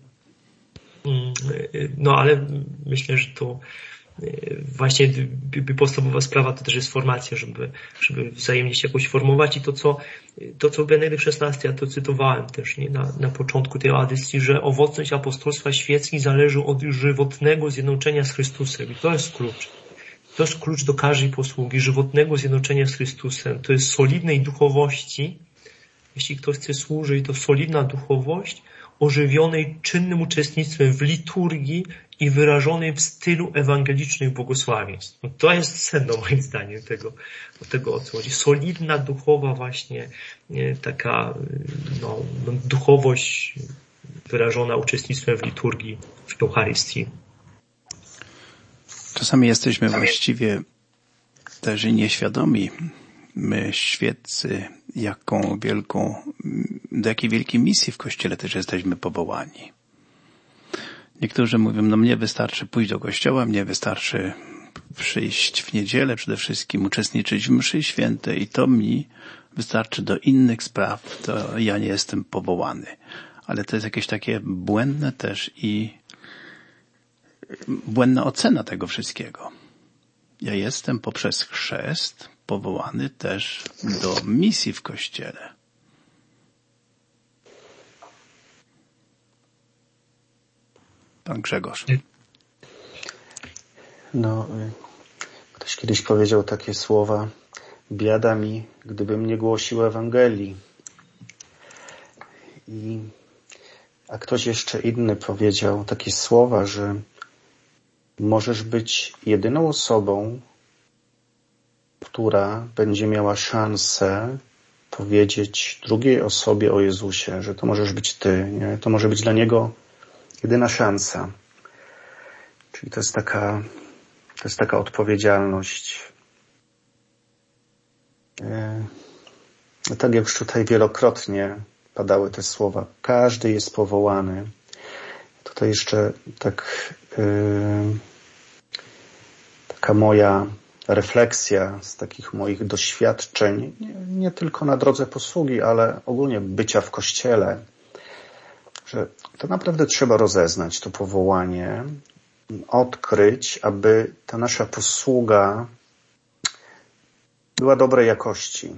E: no ale myślę, że to właśnie podstawowa sprawa to też jest formacja, żeby, żeby wzajemnie się jakoś formować i to, co, to, co Benedykt szesnasty, ja to cytowałem też nie, na, na początku tej audycji, że owocność apostolstwa świeckiego zależy od żywotnego zjednoczenia z Chrystusem i to jest klucz. To jest klucz do każdej posługi, żywotnego zjednoczenia z Chrystusem. To jest solidnej duchowości. Jeśli ktoś chce służyć, to solidna duchowość ożywionej czynnym uczestnictwem w liturgii i wyrażonej w stylu ewangelicznych błogosławieństw. No to jest sedno moim zdaniem tego, tego o co chodzi. Solidna duchowa właśnie nie, taka no, no, duchowość wyrażona uczestnictwem w liturgii, w Eucharystii.
C: Czasami jesteśmy właściwie też i nieświadomi, my świeccy, jaką wielką, do jakiej wielkiej misji w Kościele też jesteśmy powołani. Niektórzy mówią, no mnie wystarczy pójść do kościoła, mnie wystarczy przyjść w niedzielę, przede wszystkim uczestniczyć w mszy świętej i to mi wystarczy, do innych spraw, to ja nie jestem powołany. Ale to jest jakieś takie błędne też i błędna ocena tego wszystkiego. Ja jestem poprzez chrzest powołany też do misji w Kościele. Pan Grzegorz.
D: No, ktoś kiedyś powiedział takie słowa: biada mi, gdybym nie głosił Ewangelii. I, a ktoś jeszcze inny powiedział takie słowa, że możesz być jedyną osobą, która będzie miała szansę powiedzieć drugiej osobie o Jezusie, że to możesz być ty, nie? To może być dla niego jedyna szansa. Czyli to jest taka, to jest taka odpowiedzialność. No tak jak już tutaj wielokrotnie padały te słowa, każdy jest powołany. Tutaj jeszcze tak yy, taka moja refleksja z takich moich doświadczeń, nie, nie tylko na drodze posługi, ale ogólnie bycia w Kościele, że to naprawdę trzeba rozeznać to powołanie, odkryć, aby ta nasza posługa była dobrej jakości.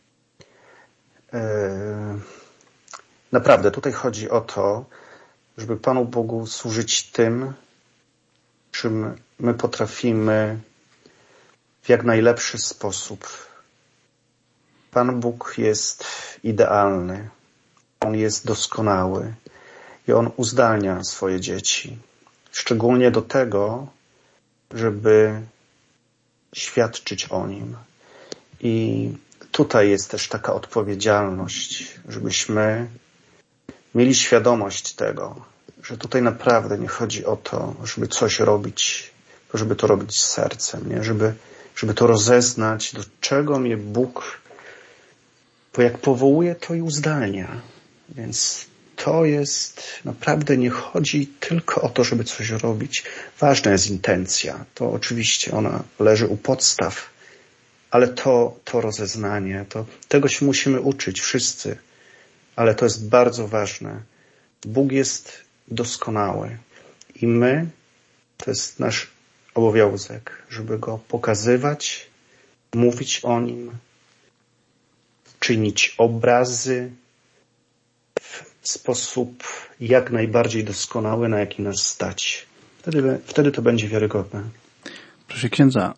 D: Naprawdę, tutaj chodzi o to, żeby Panu Bogu służyć tym, czym my potrafimy w jak najlepszy sposób. Pan Bóg jest idealny. On jest doskonały i On uzdalnia swoje dzieci. Szczególnie do tego, żeby świadczyć o Nim. I tutaj jest też taka odpowiedzialność, żebyśmy mieli świadomość tego, że tutaj naprawdę nie chodzi o to, żeby coś robić, tylko żeby to robić z sercem, nie? Żeby, żeby to rozeznać, do czego mnie Bóg, bo jak powołuje, to i uzdalnia. Więc to jest, naprawdę nie chodzi tylko o to, żeby coś robić. Ważna jest intencja. To oczywiście ona leży u podstaw, ale to, to rozeznanie, to, tego się musimy uczyć wszyscy. Ale to jest bardzo ważne. Bóg jest doskonały i my, to jest nasz obowiązek, żeby Go pokazywać, mówić o Nim, czynić obrazy w sposób jak najbardziej doskonały, na jaki nas stać. Wtedy, wtedy to będzie wiarygodne.
C: Proszę księdza,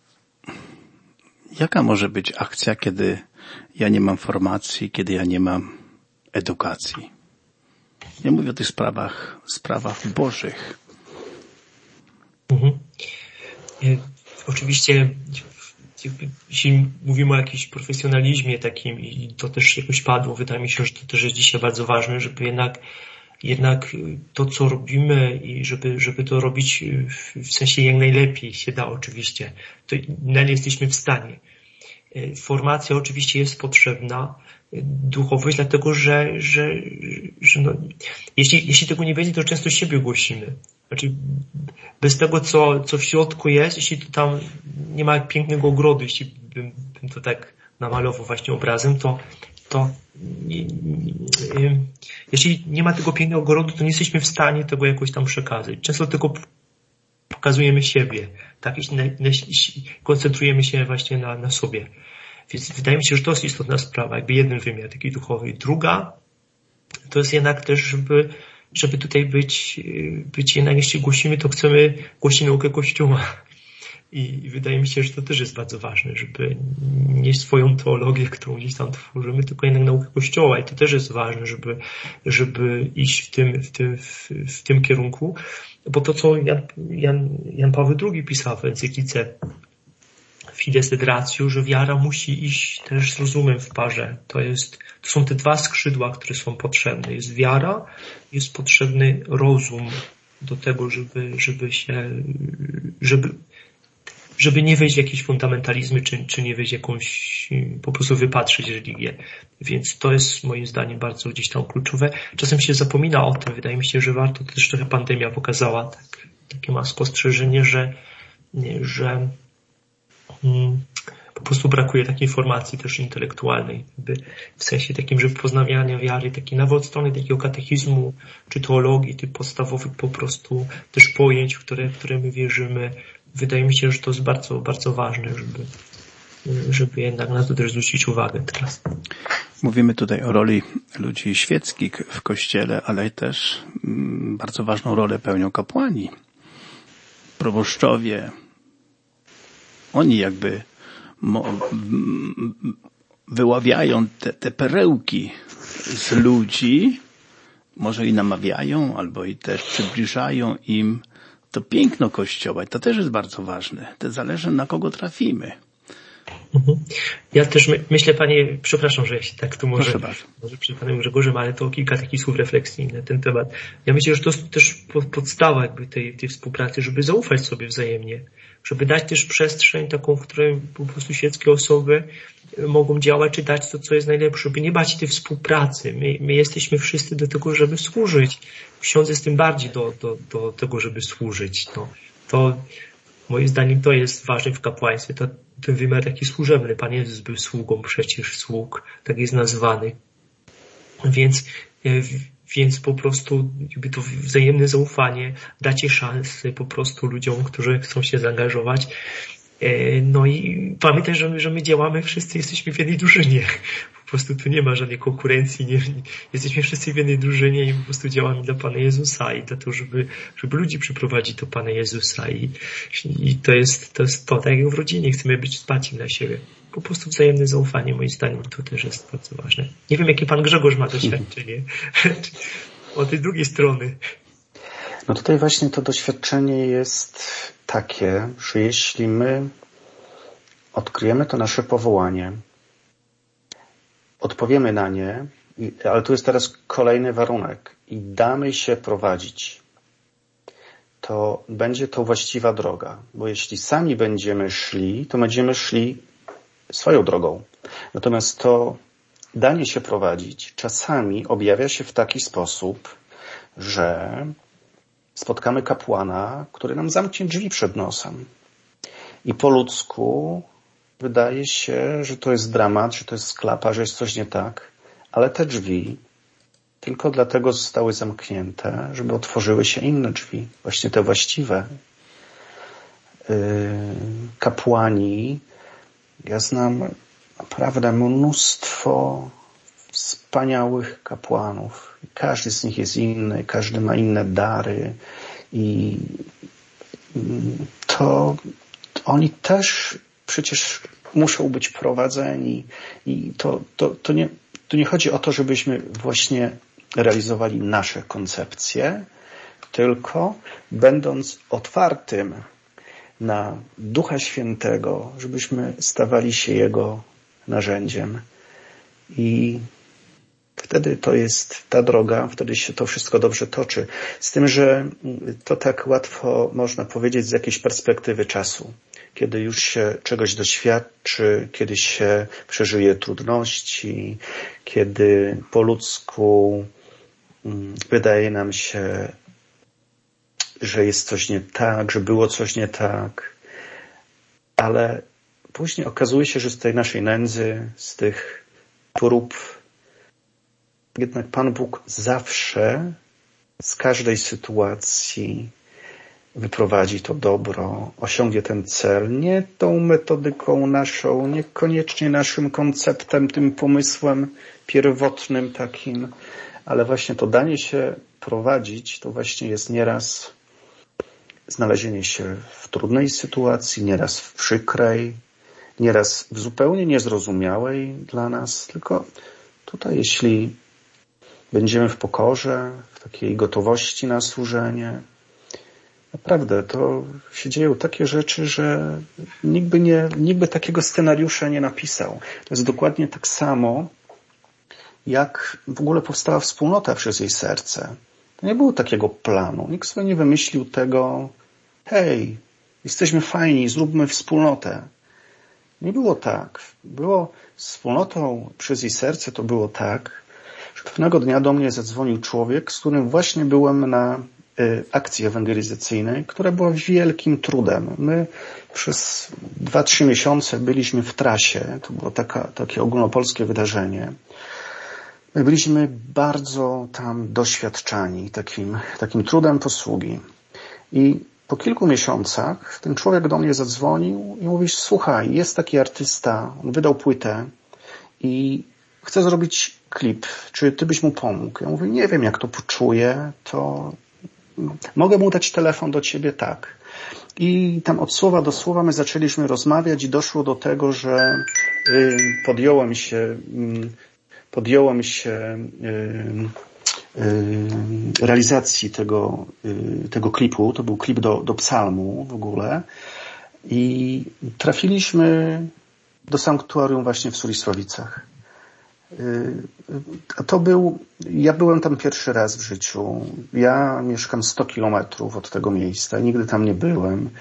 C: jaka może być akcja, kiedy ja nie mam formacji, kiedy ja nie mam edukacji? Ja mówię o tych sprawach, sprawach bożych.
E: Mhm. Oczywiście, jeśli mówimy o jakimś profesjonalizmie takim i to też jakoś padło, wydaje mi się, że to też jest dzisiaj bardzo ważne, żeby jednak, jednak to, co robimy i żeby, żeby to robić w, w sensie jak najlepiej się da oczywiście, to na ile jesteśmy w stanie. Formacja oczywiście jest potrzebna, duchowość, dlatego że, że, że no, jeśli, jeśli tego nie będzie, to często siebie głosimy. Znaczy, bez tego, co, co w środku jest, jeśli to tam nie ma pięknego ogrodu, jeśli bym, bym to tak namalował właśnie obrazem, to, to nie, nie, jeśli nie ma tego pięknego ogrodu, to nie jesteśmy w stanie tego jakoś tam przekazać. Często tylko pokazujemy siebie, tak? Jeśli, jeśli koncentrujemy się właśnie na, na sobie. Więc wydaje mi się, że to jest istotna sprawa, jakby jeden wymiar taki duchowy. Druga, to jest jednak też, żeby, żeby tutaj być, być jednak, jeśli głosimy, to chcemy głosić naukę Kościoła. I, I wydaje mi się, że to też jest bardzo ważne, żeby nie swoją teologię, którą gdzieś tam tworzymy, tylko jednak naukę Kościoła. I to też jest ważne, żeby, żeby iść w tym, w tym, w, w tym kierunku. Bo to, co Jan, Jan, Jan Paweł drugi pisał w encyklice Fides et Ratio, że wiara musi iść też z rozumem w parze. To jest, to są te dwa skrzydła, które są potrzebne. Jest wiara, jest potrzebny rozum do tego, żeby, żeby się, żeby, żeby nie wejść w jakieś fundamentalizmy, czy, czy nie wejść w jakąś, po prostu wypatrzyć religię. Więc to jest moim zdaniem bardzo gdzieś tam kluczowe. Czasem się zapomina o tym. Wydaje mi się, że warto, to też trochę pandemia pokazała, tak, takie ma spostrzeżenie, że, że po prostu brakuje takiej formacji też intelektualnej, w sensie takim, żeby poznawiania wiary, takiej nawet od strony takiego katechizmu, czy teologii, tych podstawowych po prostu też pojęć, w które, w które my wierzymy. Wydaje mi się, że to jest bardzo, bardzo ważne, żeby, żeby jednak na to też zwrócić uwagę teraz.
C: Mówimy tutaj o roli ludzi świeckich w Kościele, ale też bardzo ważną rolę pełnią kapłani, proboszczowie. Oni jakby wyławiają te, te perełki z ludzi, może i namawiają, albo i też przybliżają im to piękno Kościoła. I to też jest bardzo ważne. To zależy, na kogo trafimy.
E: Ja też my, myślę, panie, przepraszam, że ja się tak tu może,
C: może
E: przed panem Grzegorzem, ale to kilka takich słów refleksji na ten temat. Ja myślę, że to jest też podstawa jakby tej, tej współpracy, żeby zaufać sobie wzajemnie, żeby dać też przestrzeń taką, w której po prostu świeckie osoby mogą działać, czy dać to, co jest najlepsze, żeby nie bać tej współpracy. My, my jesteśmy wszyscy do tego, żeby służyć. Ksiądz jest tym bardziej do, do, do tego, żeby służyć. No, to moim zdaniem to jest ważne w kapłaństwie. To, ten wymiar taki służebny. Pan Jezus był sługą przecież sług, tak jest nazwany. Więc, więc po prostu jakby to wzajemne zaufanie, dacie szansę po prostu ludziom, którzy chcą się zaangażować. No i pamiętaj, że my, że my działamy, wszyscy jesteśmy w jednej drużynie. Po prostu tu nie ma żadnej konkurencji, nie, jesteśmy wszyscy w jednej drużynie i po prostu działamy dla Pana Jezusa i dla tego, żeby, żeby ludzi przyprowadzić do Pana Jezusa i, i to jest, to jest to, tak jak w rodzinie, chcemy być wsparciem dla siebie. Po prostu wzajemne zaufanie, moim zdaniem, to też jest bardzo ważne. Nie wiem, jakie Pan Grzegorz ma doświadczenie od tej drugiej strony.
D: No tutaj właśnie to doświadczenie jest takie, że jeśli my odkryjemy to nasze powołanie, odpowiemy na nie, ale tu jest teraz kolejny warunek i damy się prowadzić, to będzie to właściwa droga. Bo jeśli sami będziemy szli, to będziemy szli swoją drogą. Natomiast to, danie się prowadzić czasami objawia się w taki sposób, że spotkamy kapłana, który nam zamknie drzwi przed nosem. I po ludzku wydaje się, że to jest dramat, że to jest klapa, że jest coś nie tak, ale te drzwi tylko dlatego zostały zamknięte, żeby otworzyły się inne drzwi, właśnie te właściwe. Kapłani, ja znam naprawdę mnóstwo wspaniałych kapłanów. Każdy z nich jest inny, każdy ma inne dary i to oni też przecież muszą być prowadzeni i to, to, to, nie, to nie chodzi o to, żebyśmy właśnie realizowali nasze koncepcje, tylko będąc otwartym na Ducha Świętego, żebyśmy stawali się Jego narzędziem. I wtedy to jest ta droga, wtedy się to wszystko dobrze toczy. Z tym, że to tak łatwo można powiedzieć z jakiejś perspektywy czasu. Kiedy już się czegoś doświadczy, kiedy się przeżyje trudności, kiedy po ludzku wydaje nam się, że jest coś nie tak, że było coś nie tak, ale później okazuje się, że z tej naszej nędzy, z tych prób, jednak Pan Bóg zawsze z każdej sytuacji wyprowadzi to dobro, osiągnie ten cel, nie tą metodyką naszą, niekoniecznie naszym konceptem, tym pomysłem pierwotnym takim, ale właśnie to danie się prowadzić, to właśnie jest nieraz znalezienie się w trudnej sytuacji, nieraz w przykrej, nieraz w zupełnie niezrozumiałej dla nas, tylko tutaj jeśli będziemy w pokorze, w takiej gotowości na służenie, naprawdę to się dzieją takie rzeczy, że nikt by, nie, nikt by takiego scenariusza nie napisał. To jest dokładnie tak samo, jak w ogóle powstała wspólnota przez jej serce. To nie było takiego planu. Nikt sobie nie wymyślił tego, hej, jesteśmy fajni, zróbmy wspólnotę. Nie było tak. Było wspólnotą przez jej serce, to było tak, że pewnego dnia do mnie zadzwonił człowiek, z którym właśnie byłem na y, akcji ewangelizacyjnej, która była wielkim trudem. My przez dwa, trzy miesiące byliśmy w trasie. To było taka, takie ogólnopolskie wydarzenie. My byliśmy bardzo tam doświadczani takim, takim trudem posługi. I po kilku miesiącach ten człowiek do mnie zadzwonił i mówi, słuchaj, jest taki artysta, on wydał płytę i chce zrobić klip. Czy ty byś mu pomógł? Ja mówię, nie wiem, jak to poczuję, to mogę mu dać telefon do ciebie, tak. I tam od słowa do słowa my zaczęliśmy rozmawiać i doszło do tego, że y, podjąłem się y, podjąłem się y, y, realizacji tego, y, tego klipu. To był klip do, do psalmu w ogóle. I trafiliśmy do sanktuarium właśnie w Sulisławicach. Y, a to był, ja byłem tam pierwszy raz w życiu. Ja mieszkam sto kilometrów od tego miejsca. Nigdy tam nie byłem.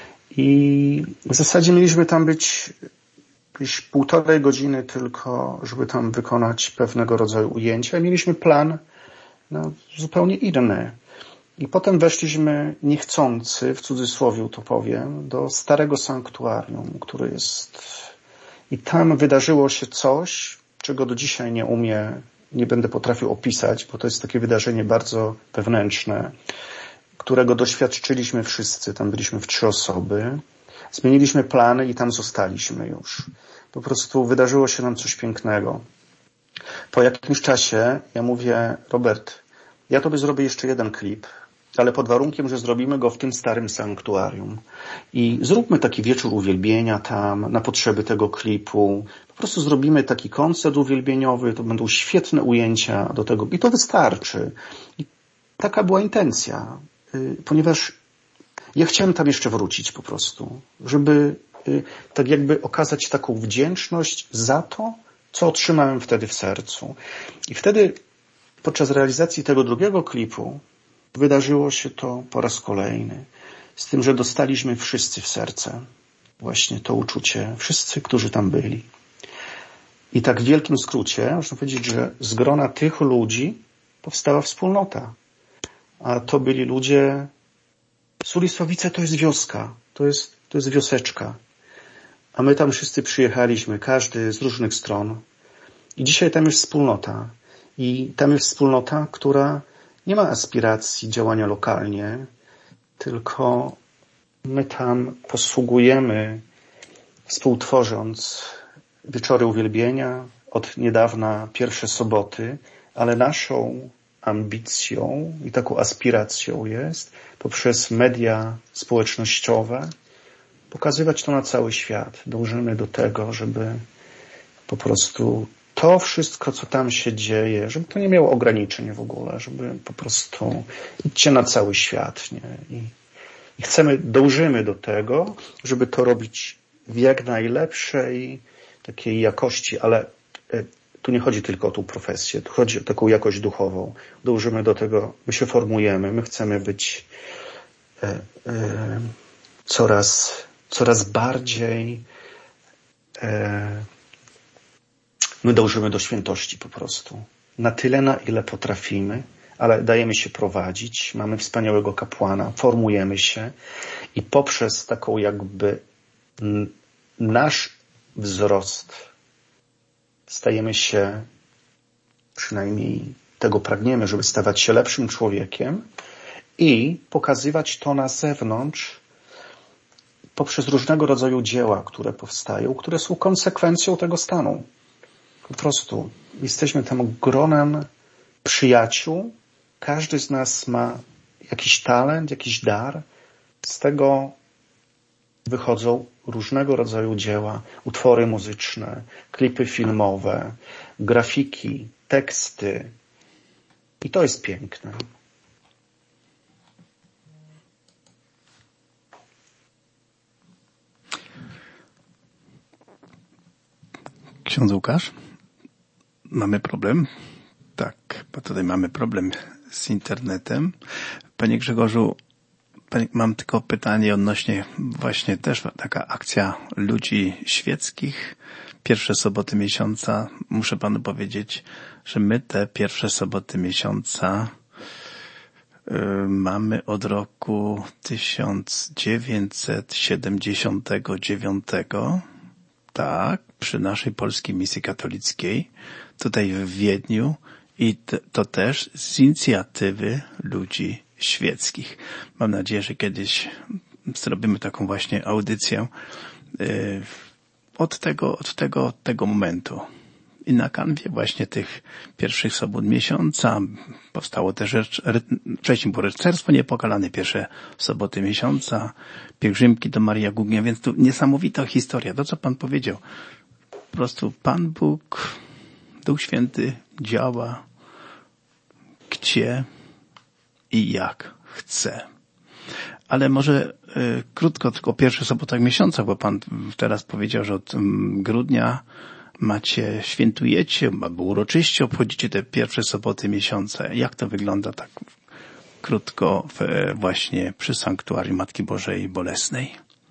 D: I w zasadzie mieliśmy tam być jakieś półtorej godziny tylko, żeby tam wykonać pewnego rodzaju ujęcia. Mieliśmy plan no, zupełnie inny. I potem weszliśmy niechcący, w cudzysłowie to powiem, do starego sanktuarium, które jest... I tam wydarzyło się coś, czego do dzisiaj nie umiem, nie będę potrafił opisać, bo to jest takie wydarzenie bardzo wewnętrzne, którego doświadczyliśmy wszyscy. Tam byliśmy w trzy osoby. Zmieniliśmy plany i tam zostaliśmy już. Po prostu wydarzyło się nam coś pięknego. Po jakimś czasie ja mówię, Robert, ja tobie zrobię jeszcze jeden klip, ale pod warunkiem, że zrobimy go w tym starym sanktuarium. I zróbmy taki wieczór uwielbienia tam, na potrzeby tego klipu. Po prostu zrobimy taki koncert uwielbieniowy, to będą świetne ujęcia do tego. I to wystarczy. I taka była intencja, ponieważ ja chciałem tam jeszcze wrócić po prostu, żeby tak jakby okazać taką wdzięczność za to, co otrzymałem wtedy w sercu. I wtedy podczas realizacji tego drugiego klipu wydarzyło się to po raz kolejny. Z tym, że dostaliśmy wszyscy w serce właśnie to uczucie. Wszyscy, którzy tam byli. I tak w wielkim skrócie można powiedzieć, że z grona tych ludzi powstała wspólnota. A to byli ludzie, Sulisławice to jest wioska, to jest, to jest wioseczka. A my tam wszyscy przyjechaliśmy, każdy z różnych stron. I dzisiaj tam jest wspólnota. I tam jest wspólnota, która nie ma aspiracji działania lokalnie, tylko my tam posługujemy, współtworząc wieczory uwielbienia, od niedawna pierwsze soboty, ale naszą ambicją i taką aspiracją jest poprzez media społecznościowe pokazywać to na cały świat. Dążymy do tego, żeby po prostu to wszystko, co tam się dzieje, żeby to nie miało ograniczeń w ogóle, żeby po prostu idźcie na cały świat, nie? I, i chcemy, dążymy do tego, żeby to robić w jak najlepszej takiej jakości, ale tu nie chodzi tylko o tą profesję, tu chodzi o taką jakość duchową. Dążymy do tego, my się formujemy, my chcemy być e, e, coraz, coraz bardziej e, my dążymy do świętości po prostu. Na tyle, na ile potrafimy, ale dajemy się prowadzić, mamy wspaniałego kapłana, formujemy się i poprzez taką jakby nasz wzrost stajemy się, przynajmniej tego pragniemy, żeby stawać się lepszym człowiekiem i pokazywać to na zewnątrz poprzez różnego rodzaju dzieła, które powstają, które są konsekwencją tego stanu. Po prostu jesteśmy tam gronem przyjaciół. Każdy z nas ma jakiś talent, jakiś dar. Z tego wychodzą różnego rodzaju dzieła, utwory muzyczne, klipy filmowe, grafiki, teksty. I to jest piękne.
C: Ksiądz Łukasz? Mamy problem? Tak, bo tutaj mamy problem z internetem. Panie Grzegorzu, panie, mam tylko pytanie odnośnie właśnie też taka akcja ludzi świeckich. Pierwsze soboty miesiąca. Muszę panu powiedzieć, że my te pierwsze soboty miesiąca y, mamy od roku tysiąc dziewięćset siedemdziesiątego dziewiątego. Tak, przy naszej Polskiej Misji Katolickiej, tutaj w Wiedniu i t- to też z inicjatywy ludzi świeckich. Mam nadzieję, że kiedyś zrobimy taką właśnie audycję yy, od tego, od tego, od tego momentu. I na kanwie właśnie tych pierwszych sobot miesiąca powstało też, wcześniej było rycerstwo niepokalane, pierwsze soboty miesiąca, pielgrzymki do Marii Jagódnia, więc tu niesamowita historia. To, co pan powiedział, po prostu Pan Bóg, Duch Święty działa gdzie i jak chce. Ale może y, krótko tylko o pierwszych sobotach miesiąca, bo pan teraz powiedział, że od um, grudnia macie, świętujecie, albo uroczyście obchodzicie te pierwsze soboty miesiąca. Jak to wygląda tak krótko w, właśnie przy Sanktuarium Matki Bożej Bolesnej?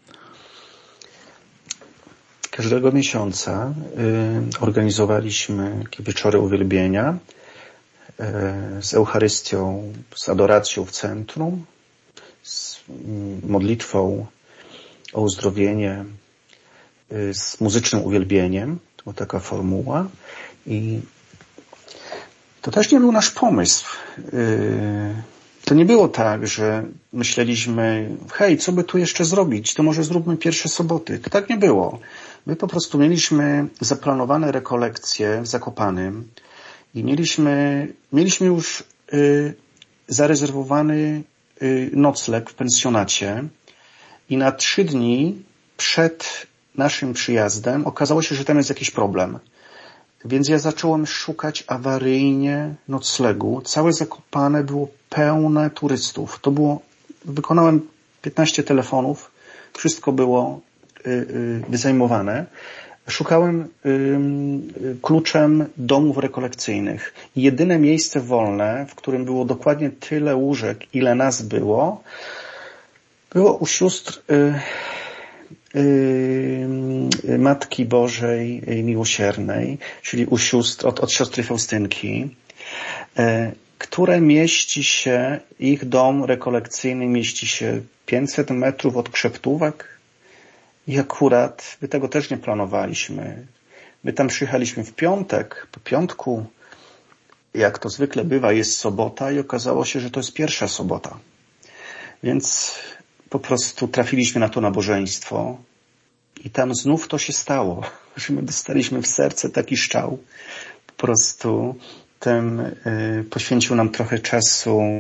D: Każdego miesiąca y, organizowaliśmy takie wieczory uwielbienia y, z Eucharystią, z adoracją w centrum, z y, modlitwą o uzdrowienie, y, z muzycznym uwielbieniem. To była taka formuła. I to też nie był nasz pomysł. Y, to nie było tak, że myśleliśmy, hej, co by tu jeszcze zrobić? To może zróbmy pierwsze soboty. To tak nie było. My po prostu mieliśmy zaplanowane rekolekcje w Zakopanym i mieliśmy, mieliśmy już y, zarezerwowany y, nocleg w pensjonacie i na trzy dni przed naszym przyjazdem okazało się, że tam jest jakiś problem. Więc ja zacząłem szukać awaryjnie noclegu. Całe Zakopane było pełne turystów. To było, wykonałem piętnaście telefonów, wszystko było wyzajmowane. Szukałem kluczem domów rekolekcyjnych. Jedyne miejsce wolne, w którym było dokładnie tyle łóżek, ile nas było, było u sióstr yy, Matki Bożej Miłosiernej, czyli u sióstr, od, od siostry Faustynki, yy, które mieści się, ich dom rekolekcyjny mieści się pięćset metrów od Krzeptówek i akurat my tego też nie planowaliśmy. My tam przyjechaliśmy w piątek, po piątku, jak to zwykle bywa, jest sobota i okazało się, że to jest pierwsza sobota. Więc po prostu trafiliśmy na to nabożeństwo i tam znów to się stało, że my dostaliśmy w serce taki szczał. Po prostu ten y, poświęcił nam trochę czasu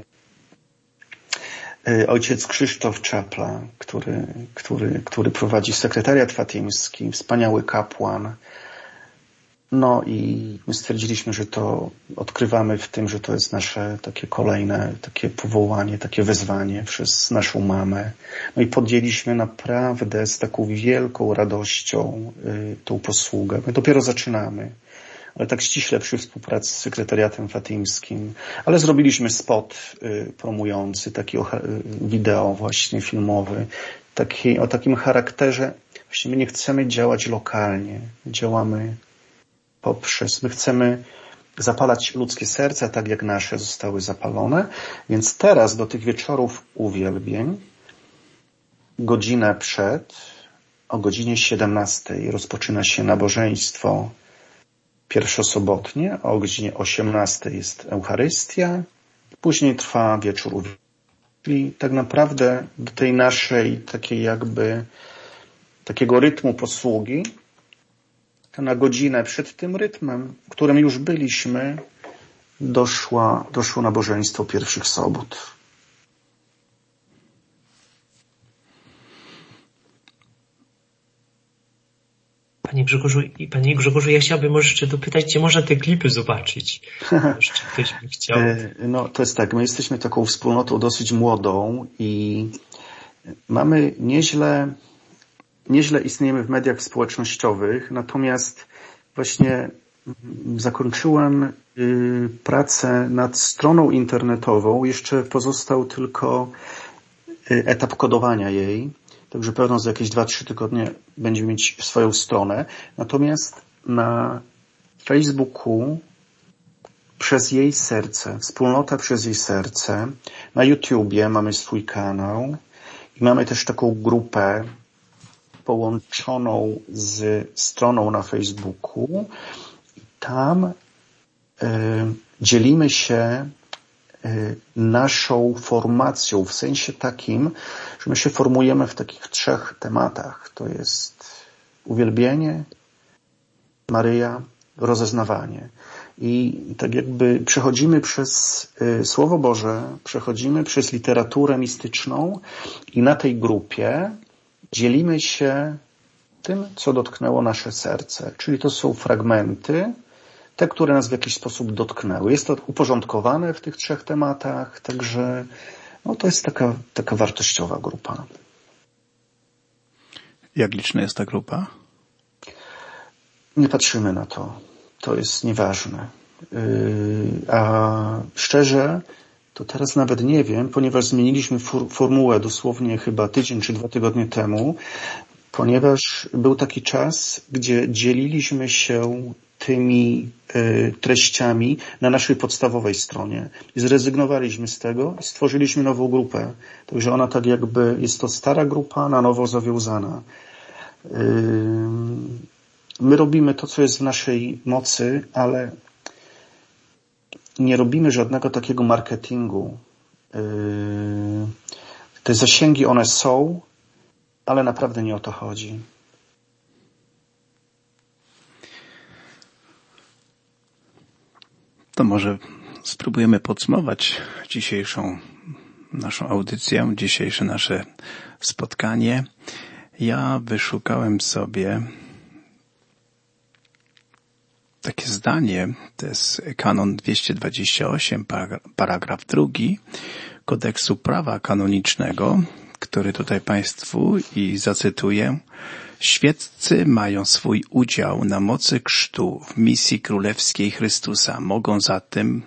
D: y, ojciec Krzysztof Czapla, który, który, który prowadzi sekretariat fatimski, wspaniały kapłan. No i my stwierdziliśmy, że to odkrywamy w tym, że to jest nasze takie kolejne takie powołanie, takie wezwanie przez naszą mamę. No i podjęliśmy naprawdę z taką wielką radością y, tą posługę. My dopiero zaczynamy, ale tak ściśle przy współpracy z sekretariatem fatimskim. Ale zrobiliśmy spot y, promujący, taki o, y, wideo właśnie filmowy, taki, o takim charakterze. Właśnie my nie chcemy działać lokalnie, działamy poprzez, my chcemy zapalać ludzkie serca, tak jak nasze zostały zapalone. Więc teraz do tych wieczorów uwielbień, godzinę przed, o godzinie siedemnastej rozpoczyna się nabożeństwo pierwszosobotnie, a o godzinie osiemnastej jest Eucharystia, później trwa wieczór uwielbień. Czyli tak naprawdę do tej naszej takiej jakby takiego rytmu posługi, na godzinę przed tym rytmem, w którym już byliśmy, doszła, doszło nabożeństwo pierwszych sobot.
E: Panie Grzegorzu, i Panie Grzegorzu, ja chciałbym może jeszcze dopytać, gdzie można te klipy zobaczyć? Jeszcze ktoś by chciał.
D: No, to jest tak, my jesteśmy taką wspólnotą dosyć młodą i mamy nieźle Nieźle istniejemy w mediach społecznościowych, natomiast właśnie zakończyłem pracę nad stroną internetową. Jeszcze pozostał tylko etap kodowania jej. Także pewno za jakieś dwa trzy tygodnie będziemy mieć swoją stronę. Natomiast na Facebooku przez jej serce, wspólnota przez jej serce, na YouTubie mamy swój kanał i mamy też taką grupę połączoną z stroną na Facebooku. I tam y, dzielimy się y, naszą formacją w sensie takim, że my się formujemy w takich trzech tematach. To jest uwielbienie, Maryja, rozeznawanie. I tak jakby przechodzimy przez y, Słowo Boże, przechodzimy przez literaturę mistyczną i na tej grupie dzielimy się tym, co dotknęło nasze serce. Czyli to są fragmenty, te, które nas w jakiś sposób dotknęły. Jest to uporządkowane w tych trzech tematach, także no, to jest taka, taka wartościowa grupa.
C: Jak liczna jest ta grupa?
D: Nie patrzymy na to. To jest nieważne. Yy, a szczerze, to teraz nawet nie wiem, ponieważ zmieniliśmy for, formułę dosłownie chyba tydzień czy dwa tygodnie temu, ponieważ był taki czas, gdzie dzieliliśmy się tymi y, treściami na naszej podstawowej stronie. I zrezygnowaliśmy z tego i stworzyliśmy nową grupę. Także ona tak jakby, jest to stara grupa na nowo zawiązana. Y, my robimy to, co jest w naszej mocy, ale nie robimy żadnego takiego marketingu. Te zasięgi, one są, ale naprawdę nie o to chodzi.
C: To może spróbujemy podsumować dzisiejszą naszą audycję, dzisiejsze nasze spotkanie. Ja wyszukałem sobie takie zdanie, to jest kanon dwieście dwadzieścia osiem, paragraf drugi kodeksu prawa kanonicznego, który tutaj Państwu i zacytuję. Świeccy mają swój udział na mocy chrztu w misji królewskiej Chrystusa. Mogą zatem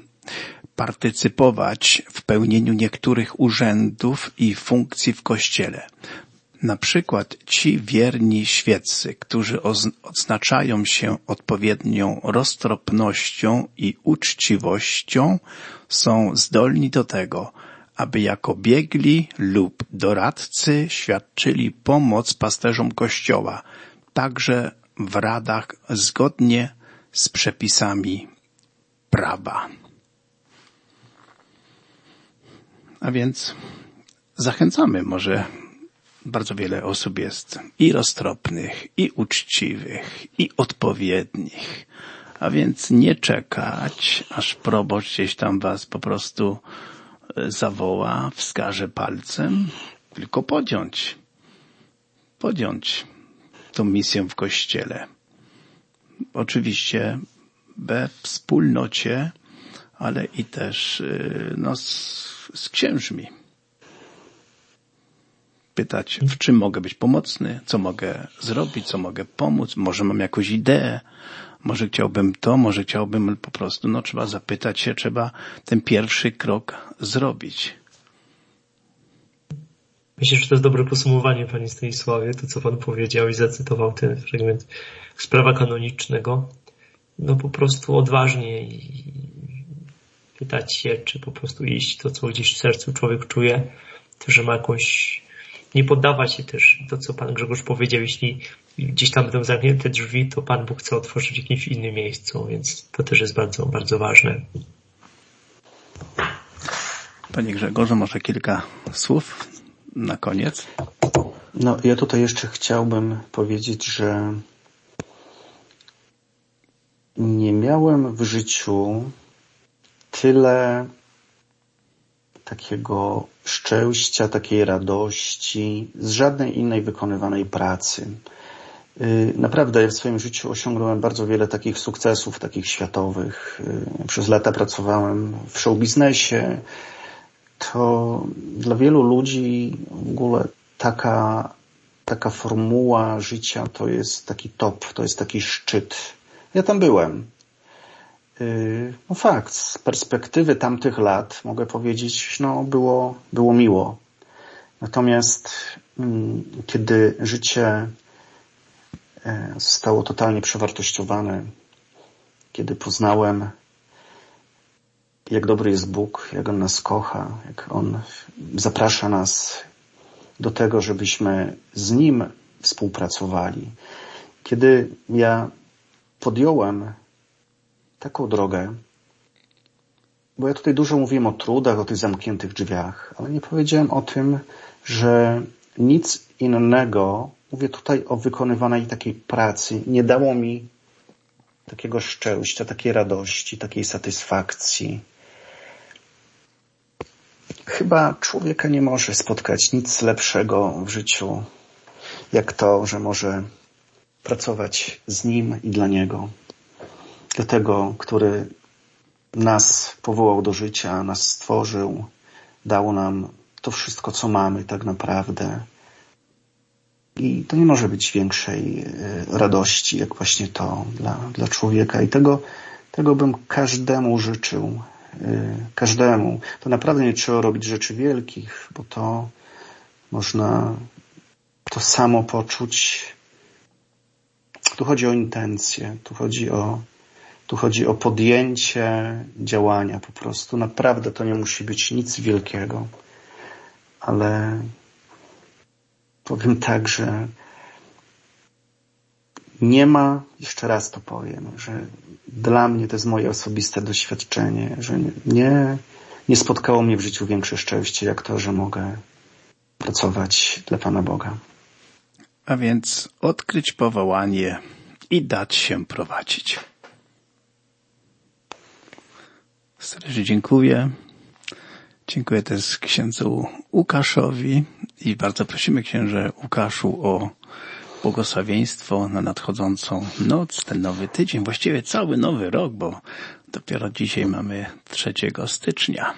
C: partycypować w pełnieniu niektórych urzędów i funkcji w Kościele. Na przykład ci wierni świeccy, którzy odznaczają się odpowiednią roztropnością i uczciwością, są zdolni do tego, aby jako biegli lub doradcy świadczyli pomoc pasterzom Kościoła, także w radach zgodnie z przepisami prawa. A więc zachęcamy, może bardzo wiele osób jest i roztropnych, i uczciwych, i odpowiednich. A więc nie czekać, aż proboszcz gdzieś tam was po prostu zawoła, wskaże palcem, tylko podjąć, podjąć tą misję w Kościele. Oczywiście we wspólnocie, ale i też no, z, z księżmi. Pytać, w czym mogę być pomocny, co mogę zrobić, co mogę pomóc, może mam jakąś ideę, może chciałbym to, może chciałbym po prostu, no trzeba zapytać się, trzeba ten pierwszy krok zrobić.
E: Myślę, że to jest dobre podsumowanie, Panie Stanisławie, to co Pan powiedział i zacytował ten fragment z prawa kanonicznego. No po prostu odważnie i pytać się, czy po prostu iść to, co gdzieś w sercu człowiek czuje, to, że ma jakąś, nie poddawać się też to, co Pan Grzegorz powiedział, jeśli gdzieś tam będą zamknięte drzwi, to Pan Bóg chce otworzyć w jakimś innym miejscu, więc to też jest bardzo, bardzo ważne.
C: Panie Grzegorzu, może kilka słów na koniec?
D: No, ja tutaj jeszcze chciałbym powiedzieć, że nie miałem w życiu tyle takiego szczęścia, takiej radości z żadnej innej wykonywanej pracy. Naprawdę ja w swoim życiu osiągnąłem bardzo wiele takich sukcesów, takich światowych. Przez lata pracowałem w show biznesie. To dla wielu ludzi w ogóle taka, taka formuła życia to jest taki top, to jest taki szczyt. Ja tam byłem. No fakt, z perspektywy tamtych lat mogę powiedzieć, no było, było miło. Natomiast kiedy życie zostało totalnie przewartościowane, kiedy poznałem, jak dobry jest Bóg, jak On nas kocha, jak On zaprasza nas do tego, żebyśmy z Nim współpracowali. Kiedy ja podjąłem taką drogę, bo ja tutaj dużo mówiłem o trudach, o tych zamkniętych drzwiach, ale nie powiedziałem o tym, że nic innego, mówię tutaj o wykonywanej takiej pracy, nie dało mi takiego szczęścia, takiej radości, takiej satysfakcji. Chyba człowieka nie może spotkać nic lepszego w życiu, jak to, że może pracować z Nim i dla Niego. Dla tego, który nas powołał do życia, nas stworzył, dał nam to wszystko, co mamy tak naprawdę. I to nie może być większej radości, jak właśnie to dla, dla człowieka. I tego, tego bym każdemu życzył. Każdemu. To naprawdę nie trzeba robić rzeczy wielkich, bo to można to samo poczuć. Tu chodzi o intencje, tu chodzi o, tu chodzi o podjęcie działania po prostu. Naprawdę to nie musi być nic wielkiego. Ale powiem tak, że nie ma, jeszcze raz to powiem, że dla mnie to jest moje osobiste doświadczenie, że nie, nie spotkało mnie w życiu większe szczęście, jak to, że mogę pracować dla Pana Boga.
C: A więc odkryć powołanie i dać się prowadzić. Serdecznie dziękuję. Dziękuję też księdzu Łukaszowi i bardzo prosimy księże Łukaszu o błogosławieństwo na nadchodzącą noc, ten nowy tydzień, właściwie cały nowy rok, bo dopiero dzisiaj mamy trzeciego stycznia.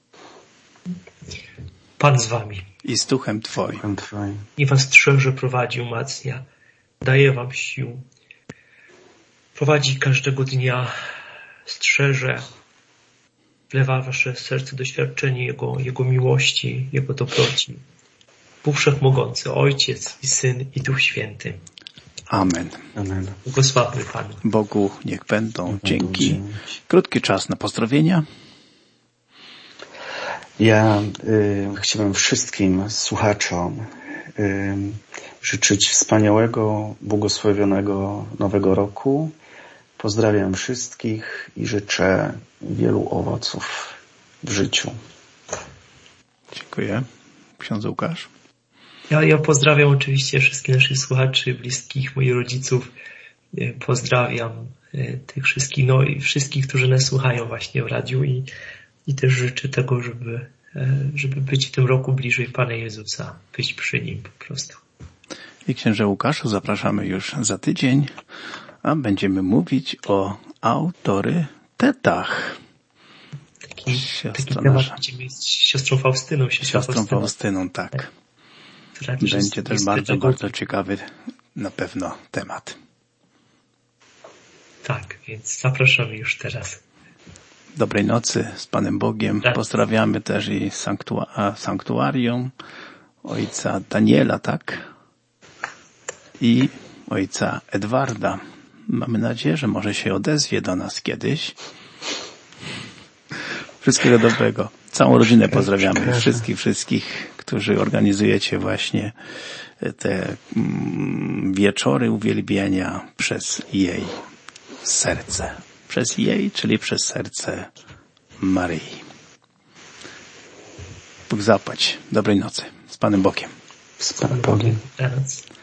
E: Pan z wami.
C: I z duchem Twoim.
E: I was strzeże, prowadzi, umacnia, daje wam sił. Prowadzi każdego dnia, strzeże, wlewa w wasze serce doświadczenie Jego, Jego miłości, Jego dobroci. Bóg Wszechmogący, Ojciec i Syn i Duch Święty.
C: Amen.
D: Amen.
E: Błogosławmy Panu.
C: Bogu niech będą dzięki. Krótki czas na pozdrowienia.
D: Ja y, chciałem wszystkim słuchaczom y, życzyć wspaniałego, błogosławionego Nowego Roku. Pozdrawiam wszystkich i życzę wielu owoców w życiu.
C: Dziękuję. Ksiądz Łukasz.
E: Ja, ja pozdrawiam oczywiście wszystkich naszych słuchaczy, bliskich, moich rodziców. Pozdrawiam tych wszystkich, no i wszystkich, którzy nas słuchają właśnie w radiu i, i też życzę tego, żeby, żeby być w tym roku bliżej Pana Jezusa, być przy Nim po prostu.
C: I księże Łukaszu zapraszamy już za tydzień, a będziemy mówić o autorytetach.
E: Taki, taki temat nasza. Będziemy mieć z siostrą Faustyną.
C: Siostrą Faustyną, Faustyną tak. tak. Będzie też bardzo, tego... bardzo ciekawy na pewno temat.
E: Tak, więc zapraszamy już teraz.
C: Dobrej nocy z Panem Bogiem. Tak. Pozdrawiamy też i sanktua- sanktuarium ojca Daniela, tak? I ojca Edwarda. Mamy nadzieję, że może się odezwie do nas kiedyś. Wszystkiego dobrego. Całą rodzinę pozdrawiamy. Wszystkich, wszystkich, którzy organizujecie właśnie te wieczory uwielbienia przez jej serce. Przez jej, czyli przez serce Maryi. Bóg zapłać. Dobrej nocy. Z Panem Bogiem.
D: Z Panem Bogiem.
E: Teraz.